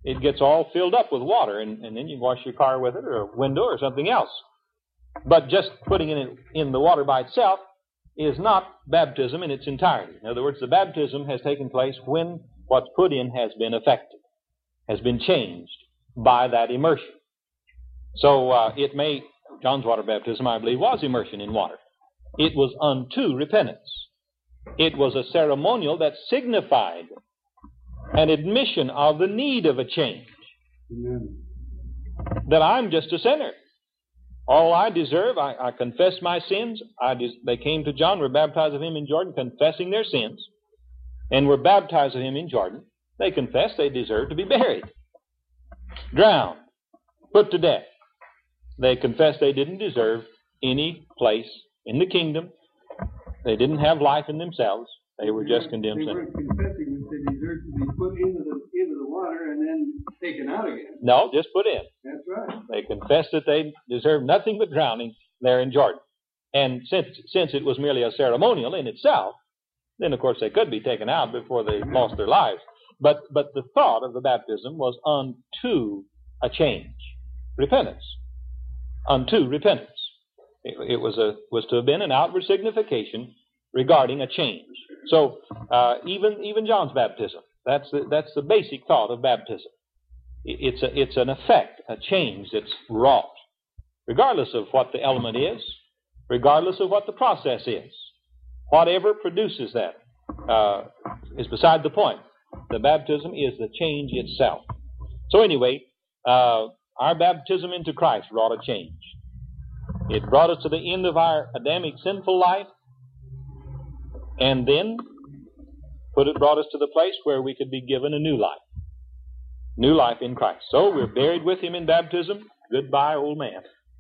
it gets all filled up with water, and, and then you wash your car with it, or a window, or something else. But just putting it in, in the water by itself is not baptism in its entirety. In other words, the baptism has taken place when what's put in has been affected, has been changed by that immersion. So uh, it may, John's water baptism, I believe, was immersion in water. It was unto repentance. It was a ceremonial that signified an admission of the need of a change. Amen. That I'm just a sinner. All I deserve, I, I confess my sins. I des- they came to John, were baptized of him in Jordan, confessing their sins, and were baptized of him in Jordan. They confessed they deserved to be buried, drowned, put to death. They confessed they didn't deserve any place in the kingdom. They didn't have life in themselves. They were just condemned sinners. They weren't confessing that they deserved to be put into the into the water and then taken out again. No, just put in. That's right. They confessed that they deserved nothing but drowning there in Jordan. And since since it was merely a ceremonial in itself, then of course they could be taken out before they lost their lives. But but the thought of the baptism was unto a change, repentance, unto repentance. It, it was a was to have been an outward signification regarding a change. So uh, even even John's baptism, that's the, that's the basic thought of baptism. It's a it's an effect, a change that's wrought, regardless of what the element is, regardless of what the process is. Whatever produces that uh, is beside the point. The baptism is the change itself. So anyway, uh, our baptism into Christ wrought a change. It brought us to the end of our Adamic sinful life, and then put it brought us to the place where we could be given a new life. New life in Christ. So we're buried with him in baptism. Goodbye, old man.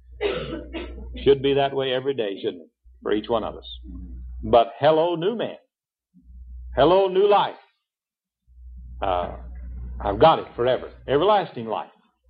Should be that way every day, shouldn't it? For each one of us. But hello, new man. Hello, new life. Uh, I've got it forever. Everlasting life.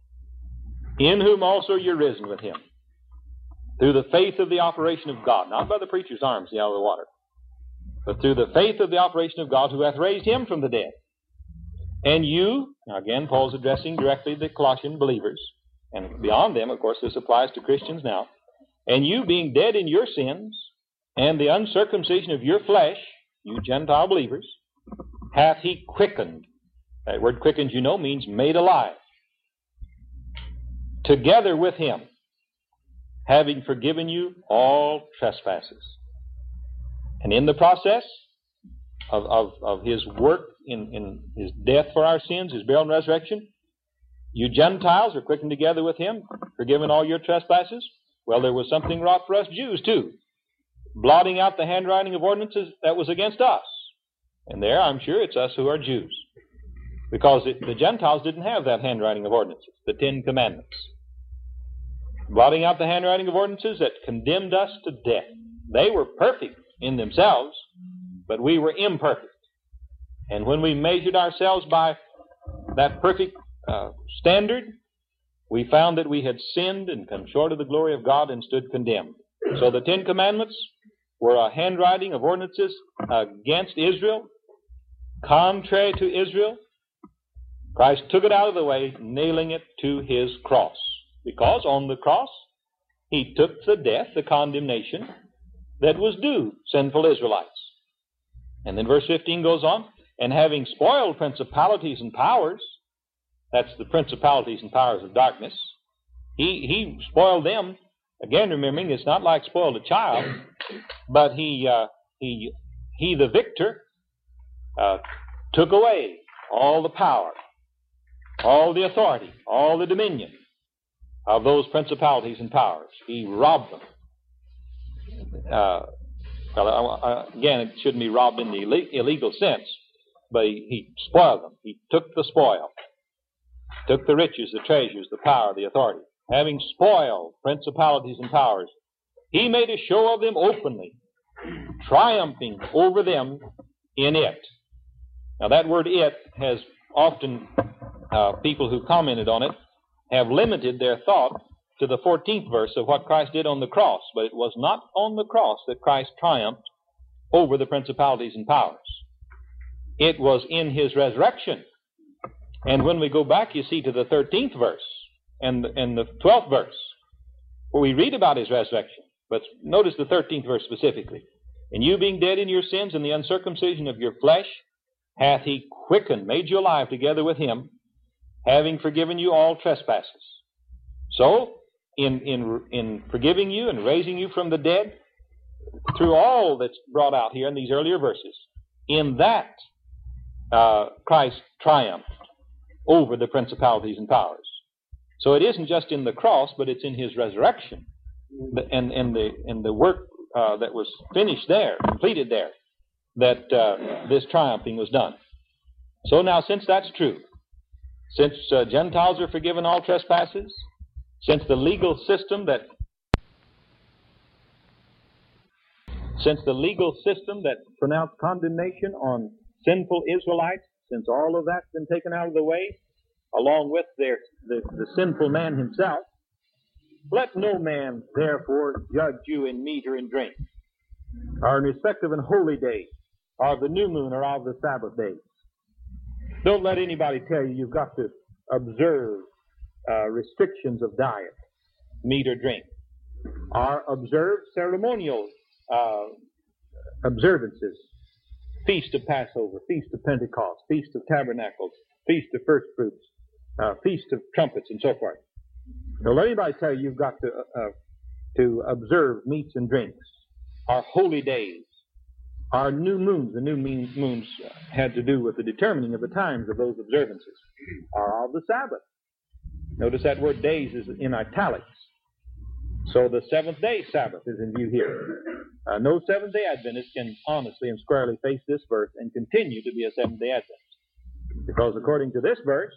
In whom also you're risen with him. Through the faith of the operation of God. Not by the preacher's arms, the out of the water. But through the faith of the operation of God who hath raised him from the dead. And you, now again, Paul's addressing directly the Colossian believers. And beyond them, of course, this applies to Christians now. And you, being dead in your sins, and the uncircumcision of your flesh, you Gentile believers, hath he quickened. That word quickened, you know, means made alive. Together with him, having forgiven you all trespasses. And in the process of, of, of his work in, in his death for our sins, his burial and resurrection, you Gentiles are quickened together with him, forgiven all your trespasses. Well, there was something wrought for us Jews, too. Blotting out the handwriting of ordinances that was against us. And there, I'm sure, it's us who are Jews. Because it, the Gentiles didn't have that handwriting of ordinances, the Ten Commandments. Blotting out the handwriting of ordinances that condemned us to death. They were perfect in themselves, but we were imperfect. And when we measured ourselves by that perfect uh, standard, we found that we had sinned and come short of the glory of God and stood condemned. So the Ten Commandments were a handwriting of ordinances against Israel, contrary to Israel. Christ took it out of the way, nailing it to his cross. Because on the cross, he took the death, the condemnation that was due sinful Israelites. And then verse fifteen goes on, and having spoiled principalities and powers, that's the principalities and powers of darkness, he, he spoiled them. Again, remembering, it's not like spoiled a child, but he, uh, he, he the victor, uh, took away all the power, all the authority, all the dominion of those principalities and powers. He robbed them. Uh, well, uh, again, it shouldn't be robbed in the illegal sense, but he, he spoiled them. He took the spoil, took the riches, the treasures, the power, the authority. Having spoiled principalities and powers, he made a show of them openly, triumphing over them in it. Now that word it has often, uh, people who commented on it, have limited their thought to the fourteenth verse of what Christ did on the cross. But it was not on the cross that Christ triumphed over the principalities and powers. It was in his resurrection And when we go back, you see, to the thirteenth verse and, and the twelfth verse, where we read about his resurrection. But notice the thirteenth verse specifically. And you being dead in your sins and the uncircumcision of your flesh, hath he quickened, made you alive together with him, having forgiven you all trespasses. So, in, in, in forgiving you and raising you from the dead, through all that's brought out here in these earlier verses, in that uh, Christ triumphed over the principalities and powers. So it isn't just in the cross, but it's in his resurrection and, and, the, and the work uh, that was finished there, completed there, that uh, this triumphing was done. So now, since that's true, since uh, Gentiles are forgiven all trespasses, since the legal system that since the legal system that pronounced condemnation on sinful Israelites, since all of that's been taken out of the way, along with their the, the sinful man himself, let no man therefore judge you in meat or in drink, or in respect of an holy day, or of the new moon, or of the Sabbath days. Don't let anybody tell you you've got to observe uh, restrictions of diet, meat or drink, or observe ceremonial uh, observances, Feast of Passover, Feast of Pentecost, Feast of Tabernacles, Feast of First Fruits, uh, Feast of Trumpets, and so forth. Don't let anybody tell you you've got to uh, to observe meats and drinks, our holy days, our new moons. The new moons had to do with the determining of the times of those observances, or of the Sabbath. Notice that word days is in italics. So the seventh day Sabbath is in view here. Uh, no Seventh-day Adventist can honestly and squarely face this verse and continue to be a Seventh-day Adventist. Because according to this verse,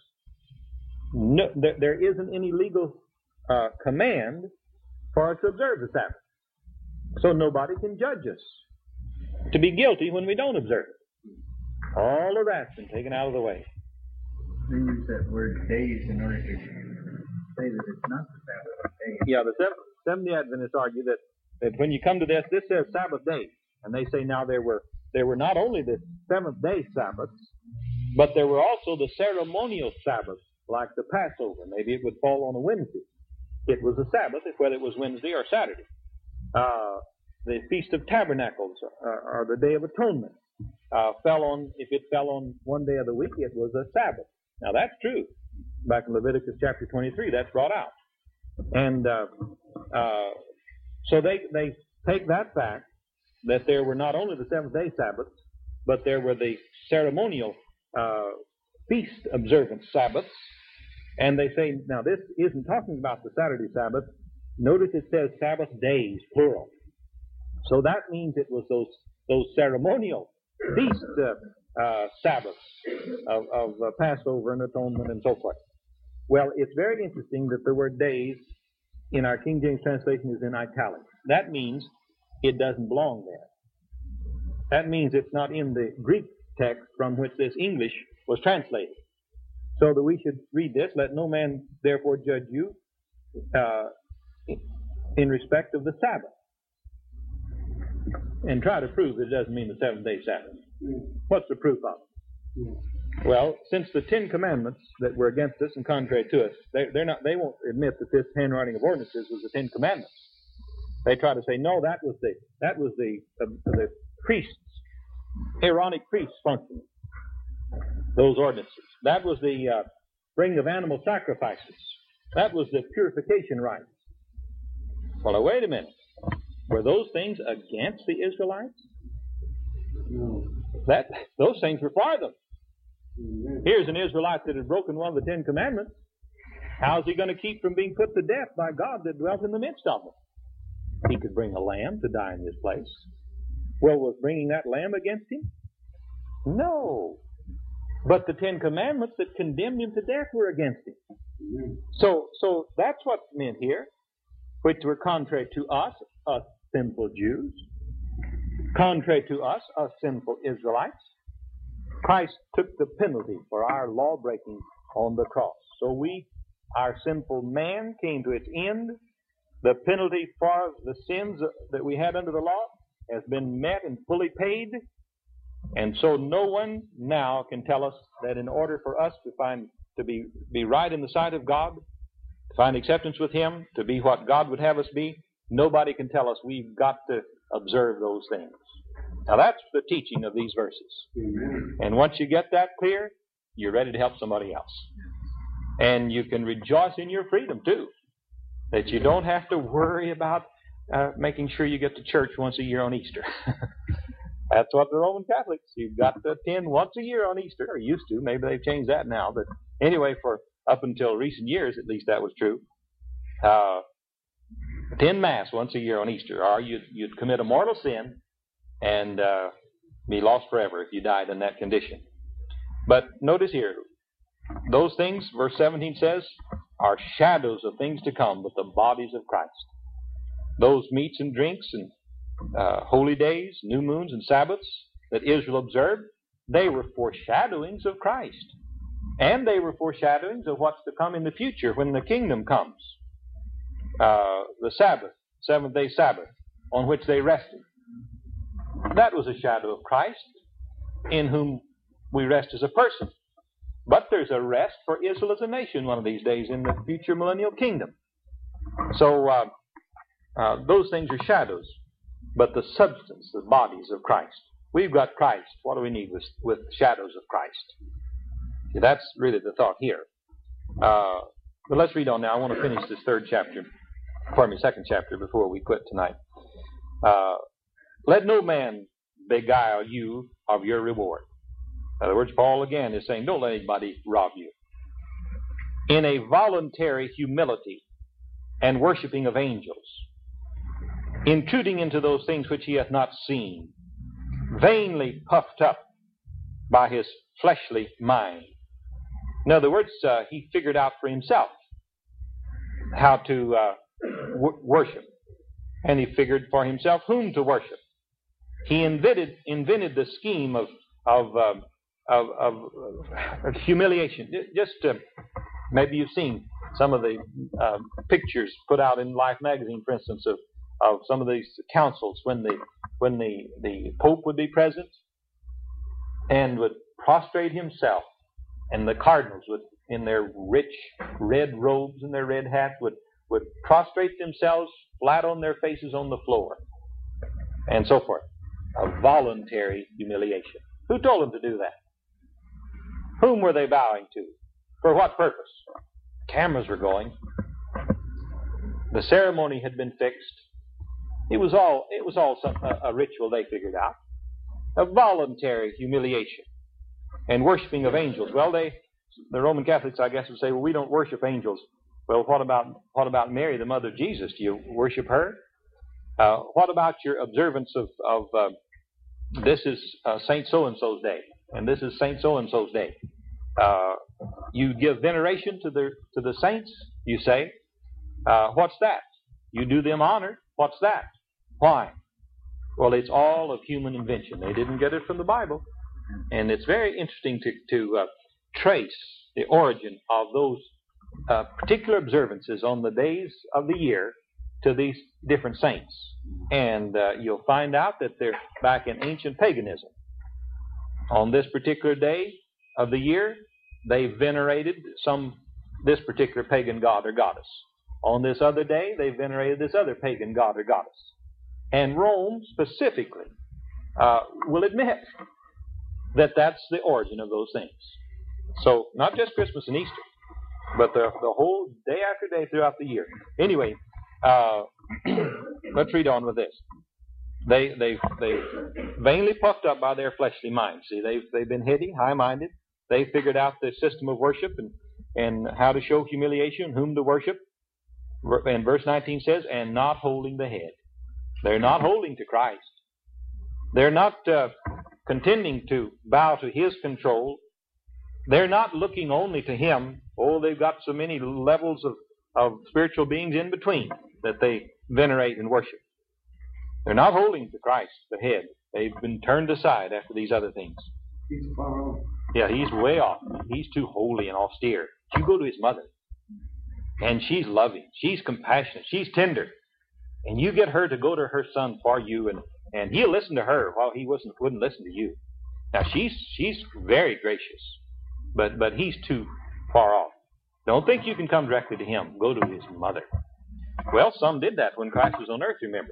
no, there, there isn't any legal uh, command for us to observe the Sabbath. So nobody can judge us to be guilty when we don't observe it. All of that's been taken out of the way. We use that word days in order to say that it's not the Sabbath day. Yeah, the Seventh-day Adventists argue that, that when you come to this, this says Sabbath days. And they say now there were there were not only the seventh-day Sabbaths, but there were also the ceremonial Sabbaths, like the Passover. Maybe it would fall on a Wednesday. It was a Sabbath, whether it was Wednesday or Saturday. Uh, the Feast of Tabernacles, or, or the Day of Atonement, uh, fell on, if it fell on one day of the week, it was a Sabbath. Now that's true. Back in Leviticus chapter twenty-three, that's brought out. And uh, uh, so they, they take that fact that there were not only the seventh-day Sabbaths, but there were the ceremonial uh, feast observance Sabbaths. And they say, now this isn't talking about the Saturday Sabbath. Notice it says Sabbath days, plural. So that means it was those those ceremonial feast uh, uh, Sabbaths of, of uh, Passover and Atonement and so forth. Well, it's very interesting that the word days in our King James translation is in italics. That means it doesn't belong there. That means it's not in the Greek text from which this English was translated. So that we should read this, let no man therefore judge you uh, in respect of the Sabbath. And try to prove that it doesn't mean the seventh-day Sabbath. What's the proof of it? Well, since the Ten Commandments that were against us and contrary to us, they, they're not, they won't admit that this handwriting of ordinances was the Ten Commandments. They try to say, no, that was the that was the uh, the priests, Aaronic priests functioning. Those ordinances. That was the uh, bringing of animal sacrifices. That was the purification rites. Well, now, wait a minute. Were those things against the Israelites? No. That those things were for them. Here's an Israelite that had broken one of the Ten Commandments. How's he going to keep from being put to death by God that dwelt in the midst of them? He could bring a lamb to die in his place. Well, was bringing that lamb against him? No. But the Ten Commandments that condemned him to death were against him. So, so that's what's meant here, which were contrary to us, us sinful Jews, contrary to us, us sinful Israelites. Christ took the penalty for our law breaking on the cross. So we, our sinful man, came to its end. The penalty for the sins that we had under the law has been met and fully paid. And so no one now can tell us that in order for us to find to be, be right in the sight of God, to find acceptance with Him, to be what God would have us be, nobody can tell us we've got to observe those things. Now that's the teaching of these verses. Amen. And once you get that clear, you're ready to help somebody else. And you can rejoice in your freedom too. That you don't have to worry about uh, making sure you get to church once a year on Easter. That's what the Roman Catholics, you've got to attend once a year on Easter, or used to. Maybe they've changed that now. But anyway, for up until recent years, at least that was true. Uh, attend Mass once a year on Easter, or you'd, you'd commit a mortal sin and uh, be lost forever if you died in that condition. But notice here, those things, verse seventeen says, are shadows of things to come, but the bodies of Christ. Those meats and drinks and uh, holy days, new moons and Sabbaths that Israel observed, they were foreshadowings of Christ. And they were foreshadowings of what's to come in the future when the kingdom comes. Uh, the Sabbath, seventh-day Sabbath, on which they rested. That was a shadow of Christ, in whom we rest as a person. But there's a rest for Israel as a nation one of these days in the future millennial kingdom. So uh, uh, those things are shadows, but the substance, the bodies of Christ. We've got Christ. What do we need with, with shadows of Christ? See, that's really the thought here. Uh, but let's read on now. I want to finish this third chapter, pardon me, second chapter before we quit tonight. Uh, Let no man beguile you of your reward. In other words, Paul again is saying, don't let anybody rob you. In a voluntary humility and worshiping of angels, intruding into those things which he hath not seen, vainly puffed up by his fleshly mind. In other words, uh, he figured out for himself how to uh, w- worship. And he figured for himself whom to worship. He invented, invented the scheme of, of, um, of, of, of humiliation. Just uh, maybe you've seen some of the uh, pictures put out in Life magazine, for instance, of, of some of these councils when the when the, the Pope would be present and would prostrate himself, and the cardinals would, in their rich red robes and their red hats, would, would prostrate themselves flat on their faces on the floor, and so forth. A voluntary humiliation. Who told them to do that? Whom were they bowing to? For what purpose? Cameras were going. The ceremony had been fixed. It was all, it was all some, a, a ritual they figured out. A voluntary humiliation and worshiping of angels. Well, they, the Roman Catholics, I guess, would say, well, we don't worship angels. Well, what about, what about Mary, the mother of Jesus? Do you worship her? Uh, what about your observance of, of uh, this is uh, Saint So-and-so's day, and this is Saint So-and-so's day? Uh, you give veneration to the to the saints, you say. Uh, what's that? You do them honor. What's that? Why? Well, it's all of human invention. They didn't get it from the Bible. And it's very interesting to, to uh, trace the origin of those uh, particular observances on the days of the year to these different saints. And uh, you'll find out that they're back in ancient paganism. On this particular day of the year, they venerated some this particular pagan god or goddess. On this other day, they venerated this other pagan god or goddess. And Rome specifically uh, will admit that that's the origin of those things. So not just Christmas and Easter, but the, the whole day after day throughout the year. Anyway, uh, let's read on with this. They they they vainly puffed up by their fleshly minds. See, they've they've been heady, high-minded. They figured out the system of worship and and how to show humiliation, whom to worship. And verse nineteen says, and not holding the head. They're not holding to Christ. They're not uh, contending to bow to His control. They're not looking only to Him. Oh, they've got so many levels of, of spiritual beings in between that they venerate and worship. They're not holding to Christ, the head. They've been turned aside after these other things. He's far off. Yeah, he's way off. He's too holy and austere. You go to his mother, and she's loving. She's compassionate. She's tender. And you get her to go to her son for you, and, and he'll listen to her while he wasn't, wouldn't listen to you. Now, she's she's very gracious, but but he's too far off. Don't think you can come directly to him. Go to his mother. Well, some did that when Christ was on earth, remember.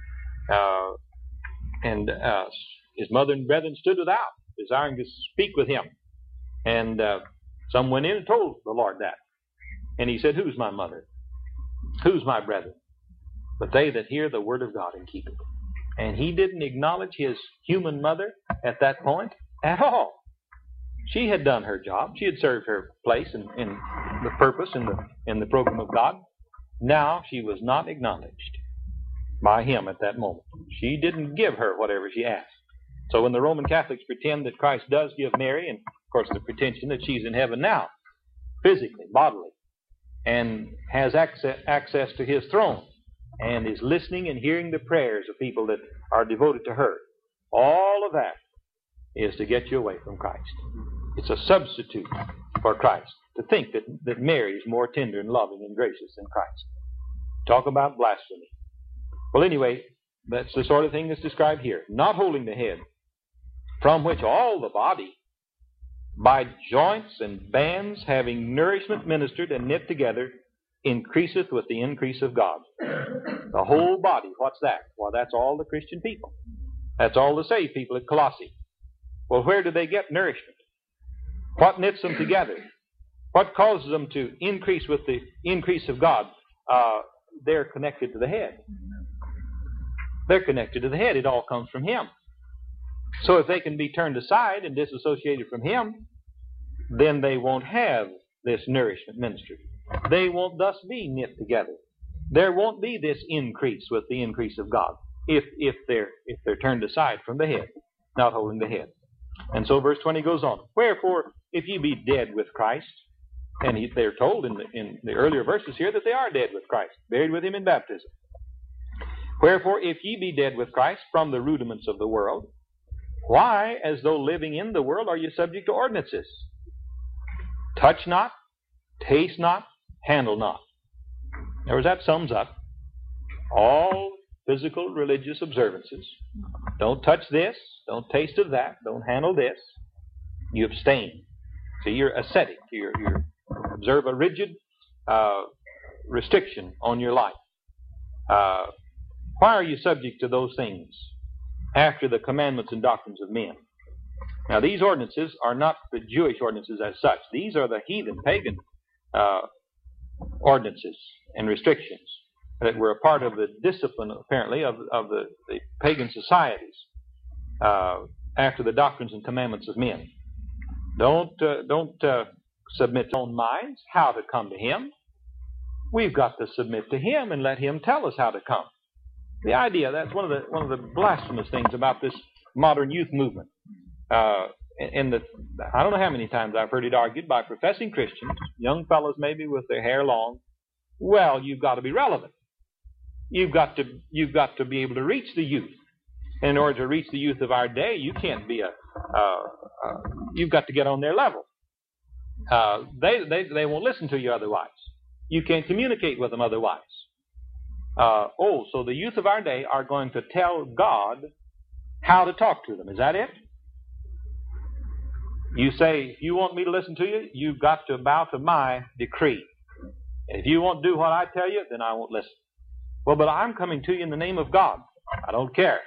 Uh, and uh, his mother and brethren stood without, desiring to speak with him. And uh, some went in and told the Lord that. And he said, who's my mother? Who's my brethren? But they that hear the word of God and keep it. And he didn't acknowledge his human mother at that point at all. She had done her job. She had served her place in, in the purpose in the, in the program of God. Now she was not acknowledged by him at that moment. She didn't give her whatever she asked. So when the Roman Catholics pretend that Christ does give Mary, and of course the pretension that she's in heaven now, physically, bodily, and has access, access to his throne, and is listening and hearing the prayers of people that are devoted to her, all of that is to get you away from Christ. It's a substitute for Christ to think that, that Mary is more tender and loving and gracious than Christ. Talk about blasphemy. Well, anyway, that's the sort of thing that's described here. Not holding the head, from which all the body, by joints and bands, having nourishment ministered and knit together, increaseth with the increase of God. The whole body, what's that? Well, that's all the Christian people. That's all the saved people at Colossae. Well, where do they get nourishment? What knits them together? What causes them to increase with the increase of God? Uh, they're connected to the head. They're connected to the head. It all comes from him. So if they can be turned aside and disassociated from him, then they won't have this nourishment ministry. They won't thus be knit together. There won't be this increase with the increase of God if, if, they're, if they're turned aside from the head, not holding the head. And so verse twenty goes on. Wherefore, if ye be dead with Christ, and he, they're told in the, in the earlier verses here that they are dead with Christ, buried with him in baptism. Wherefore, if ye be dead with Christ from the rudiments of the world, why, as though living in the world, are you subject to ordinances? Touch not, taste not, handle not. In other words, that sums up all physical religious observances. Don't touch this, don't taste of that, don't handle this. You abstain. So you're ascetic. You're, you're observe a rigid uh, restriction on your life. Uh, why are you subject to those things after the commandments and doctrines of men? Now, these ordinances are not the Jewish ordinances as such. These are the heathen, pagan uh, ordinances and restrictions that were a part of the discipline, apparently, of, of the, the pagan societies uh, after the doctrines and commandments of men. Don't, uh, don't uh, submit to our own minds how to come to him. We've got to submit to him and let him tell us how to come. The idea, that's one of the one of the blasphemous things about this modern youth movement. Uh, and the, I don't know how many times I've heard it argued by professing Christians, young fellows maybe with their hair long. Well, you've got to be relevant. You've got to you've got to be able to reach the youth. And in order to reach the youth of our day, you can't be a. Uh, uh, you've got to get on their level. Uh, they they they won't listen to you otherwise. You can't communicate with them otherwise. Uh, oh, so the youth of our day are going to tell God how to talk to them. Is that it? You say, if you want me to listen to you, you've got to bow to my decree. And if you won't do what I tell you, then I won't listen. Well, but I'm coming to you in the name of God. I don't care.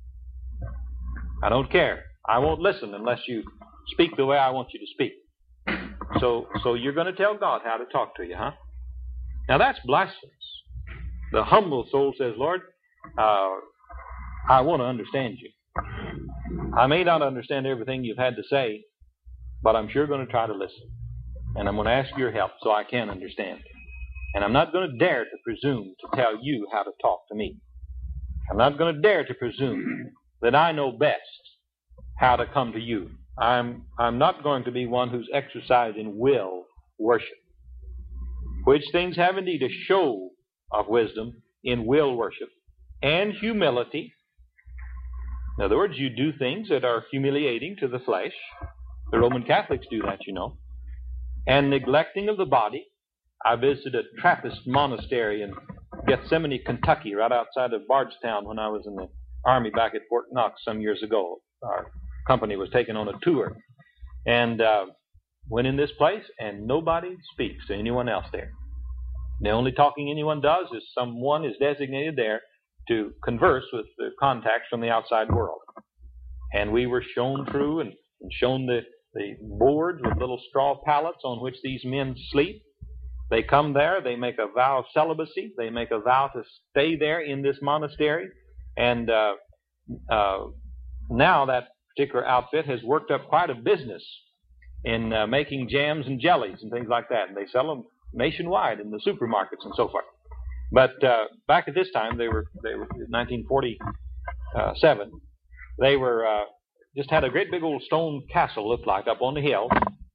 I don't care. I won't listen unless you speak the way I want you to speak. So, so you're going to tell God how to talk to you, huh? Now that's blasphemous. The humble soul says, Lord, uh, I want to understand you. I may not understand everything you've had to say, but I'm sure going to try to listen. And I'm going to ask your help so I can understand. And I'm not going to dare to presume to tell you how to talk to me. I'm not going to dare to presume that I know best how to come to you. I'm, I'm not going to be one who's exercised in will worship, which things have indeed a show of wisdom in will worship and humility. In other words, you do things that are humiliating to the flesh. The Roman Catholics do that, you know. And neglecting of the body. I visited a Trappist monastery in Gethsemane, Kentucky, right outside of Bardstown when I was in the Army back at Fort Knox some years ago. Our company was taken on a tour. And uh, went in this place, and nobody speaks to anyone else there. The only talking anyone does is someone is designated there to converse with the contacts from the outside world. And we were shown through and, and shown the, the boards with little straw pallets on which these men sleep. They come there, they make a vow of celibacy, they make a vow to stay there in this monastery, and uh, uh, now that particular outfit has worked up quite a business in uh, making jams and jellies and things like that, and they sell them nationwide in the supermarkets and so forth. But uh, back at this time, they were they were nineteen forty-seven. They were uh, just had a great big old stone castle, looked like, up on the hill,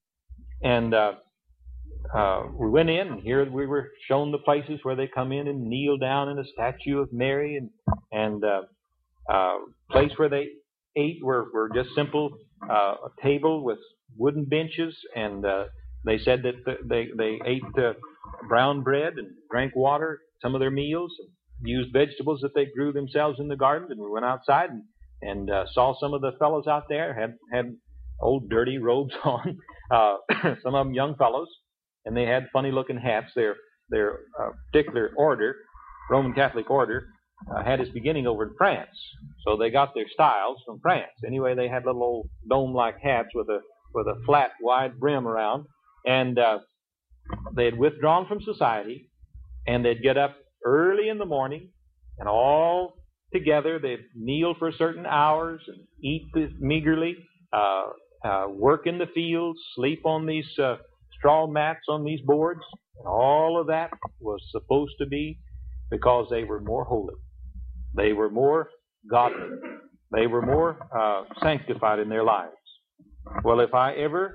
and uh, uh, we went in, and here we were shown the places where they come in and kneel down in a statue of Mary, and and uh, uh, place where they ate were were just simple uh, a table with wooden benches, and uh, they said that they they ate uh, brown bread and drank water, some of their meals, and used vegetables that they grew themselves in the garden. And we went outside and and uh, saw some of the fellows out there had had old dirty robes on, uh, some of them young fellows, and they had funny looking hats. Their their uh, particular order, Roman Catholic order, uh, had its beginning over in France, so they got their styles from France. Anyway, they had little old dome-like hats with a with a flat, wide brim around, and uh, they had withdrawn from society, and they'd get up early in the morning, and all together they'd kneel for certain hours and eat meagerly, uh, uh, work in the fields, sleep on these uh, straw mats on these boards, and all of that was supposed to be because they were more holy. They were more godly. They were more uh, sanctified in their lives. Well, if I ever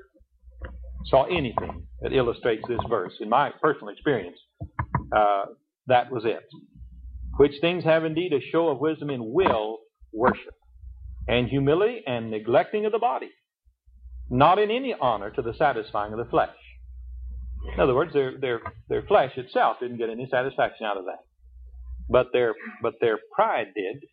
saw anything that illustrates this verse, in my personal experience, uh, that was it. Which things have indeed a show of wisdom in will worship, and humility and neglecting of the body, not in any honor to the satisfying of the flesh. In other words, their their their flesh itself didn't get any satisfaction out of that, but their but their pride did.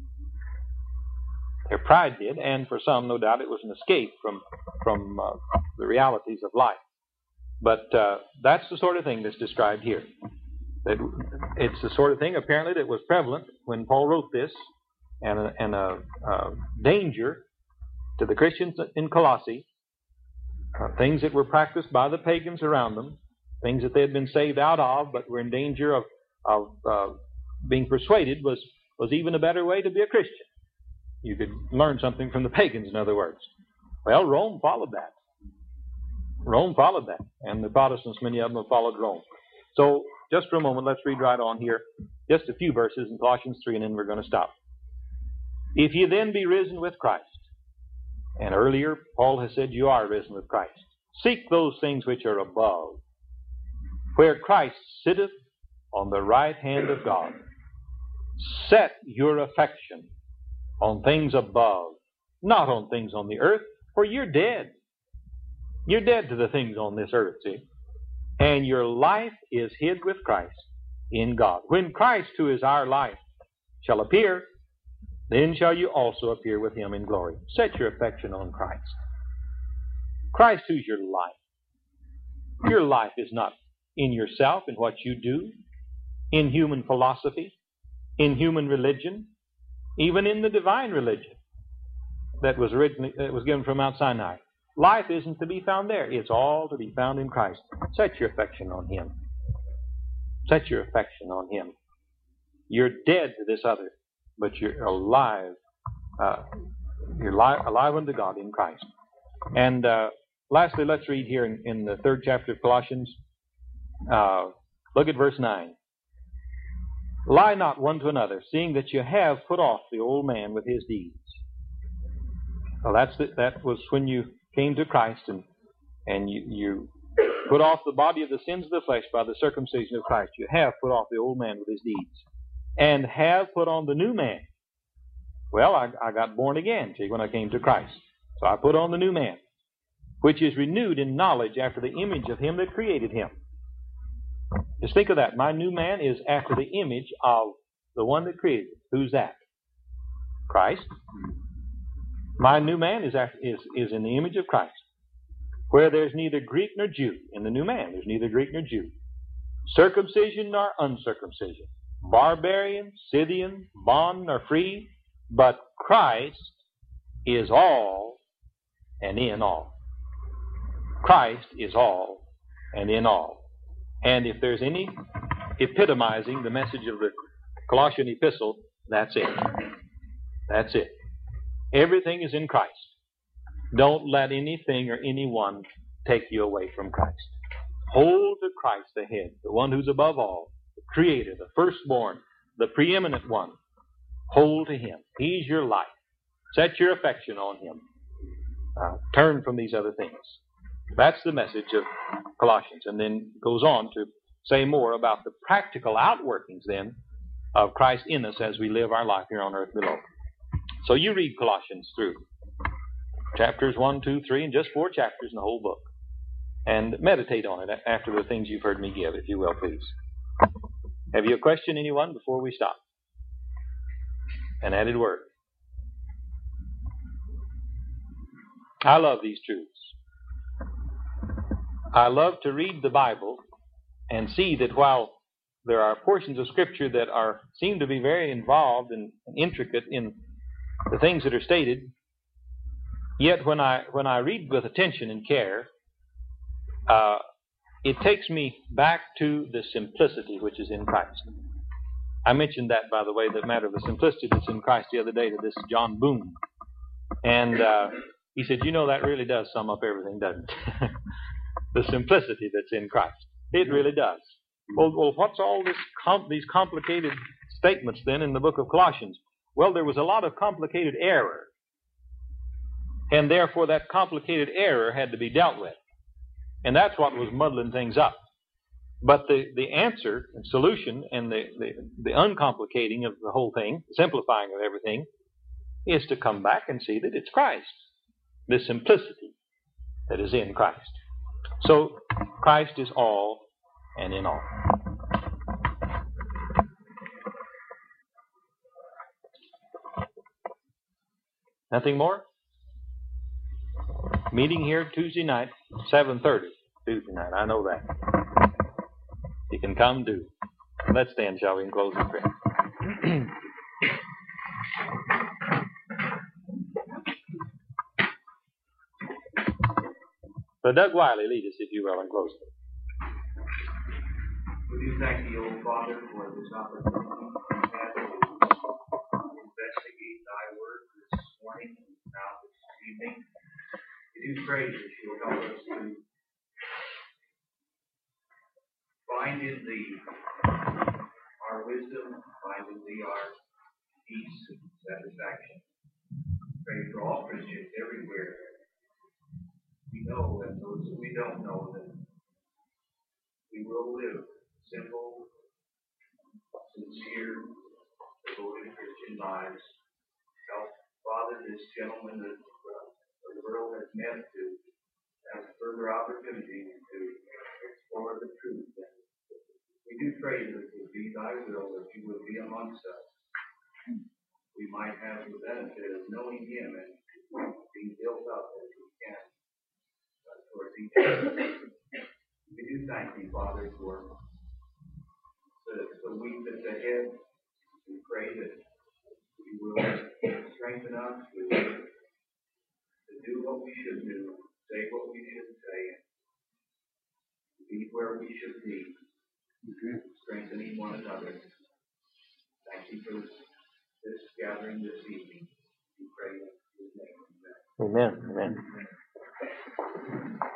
Their pride did, and for some, no doubt, it was an escape from from uh, the realities of life. But uh, that's the sort of thing that's described here. That it's the sort of thing, apparently, that was prevalent when Paul wrote this, and a, and a, a danger to the Christians in Colossae, uh, things that were practiced by the pagans around them, things that they had been saved out of, but were in danger of of uh, being persuaded was was even a better way to be a Christian. You could learn something from the pagans, in other words. Well, Rome followed that. Rome followed that, and the Protestants, many of them, have followed Rome. So, just for a moment, let's read right on here, just a few verses in Colossians three, and then we're going to stop. If ye then be risen with Christ, and earlier Paul has said you are risen with Christ, seek those things which are above, where Christ sitteth on the right hand of God. Set your affection on things above, not on things on the earth, for you're dead. You're dead to the things on this earth, see? And your life is hid with Christ in God. When Christ, who is our life, shall appear, then shall you also appear with him in glory. Set your affection on Christ. Christ, who's your life. Your life is not in yourself, in what you do, in human philosophy, in human religion, even in the divine religion that was originally that was given from Mount Sinai. Life isn't to be found there. It's all to be found in Christ. Set your affection on him. Set your affection on him. You're dead to this other, but you're alive. Uh, you're li- alive unto God in Christ. And uh, lastly, let's read here in, in the third chapter of Colossians. Uh, look at verse nine. Lie not one to another, seeing that you have put off the old man with his deeds. Well, that's the, that was when you came to Christ, and and you, you put off the body of the sins of the flesh by the circumcision of Christ. You have put off the old man with his deeds, and have put on the new man. Well, I, I got born again, see, when I came to Christ. So I put on the new man, which is renewed in knowledge after the image of him that created him. Just think of that. My new man is after the image of the one that created it. Who's that? Christ. My new man is after, is is in the image of Christ. where there's neither Greek nor Jew. In the new man, there's neither Greek nor Jew. Circumcision nor uncircumcision. Barbarian, Scythian, bond nor free. But Christ is all and in all. Christ is all and in all. And if there's any epitomizing the message of the Colossian epistle, that's it. That's it. Everything is in Christ. Don't let anything or anyone take you away from Christ. Hold to Christ the head, the one who's above all, the creator, the firstborn, the preeminent one. Hold to Him. He's your life. Set your affection on Him. Uh, turn from these other things. That's the message of Colossians. And then goes on to say more about the practical outworkings then of Christ in us as we live our life here on earth below. So you read Colossians through. Chapters one, two, three, and just four chapters in the whole book. And meditate on it after the things you've heard me give, if you will, please. Have you a question, anyone, before we stop? An added word. I love these truths. I love to read the Bible and see that while there are portions of Scripture that are seem to be very involved and intricate in the things that are stated, yet when I when I read with attention and care, uh, it takes me back to the simplicity which is in Christ. I mentioned that, by the way, the matter of the simplicity that's in Christ the other day to this John Boone. And uh, he said, you know, that really does sum up everything, doesn't it? The simplicity that's in Christ. It really does. Well, well what's all this com- these complicated statements then in the book of Colossians? Well, there was a lot of complicated error. And therefore that complicated error had to be dealt with. And that's what was muddling things up. But the, the answer and solution and the, the, the uncomplicating of the whole thing, simplifying of everything, is to come back and see that it's Christ. The simplicity that is in Christ. So Christ is all and in all. Nothing more? Meeting here Tuesday night, seven thirty. Tuesday night, I know that. You can come, do. Let's stand, shall we, and close in prayer. So Doug Wiley, lead us, if you will, and close it. We do thank the old Father for this opportunity to have to investigate Thy Word this morning and now this evening. We do pray that You'll help us to find in Thee our wisdom, find in Thee our peace and satisfaction. Pray for all Christians everywhere. We know, and those who we don't know, that we will live simple, sincere, devoted Christian lives. Help, Father, this gentleman that uh, the world has met to have further opportunity to explore the truth. And we do pray that it would be Thy will, that You would be amongst us. We might have the benefit of knowing Him and being built up as we can uh, towards each other. We do thank Thee, Father, for the, the week that's ahead. We pray that You will strengthen us to, to do what we should do, say what we should say, and be where we should be, okay. Strengthening one another. Thank You for this gathering this evening. We pray in His name. Amen. Amen. Amen.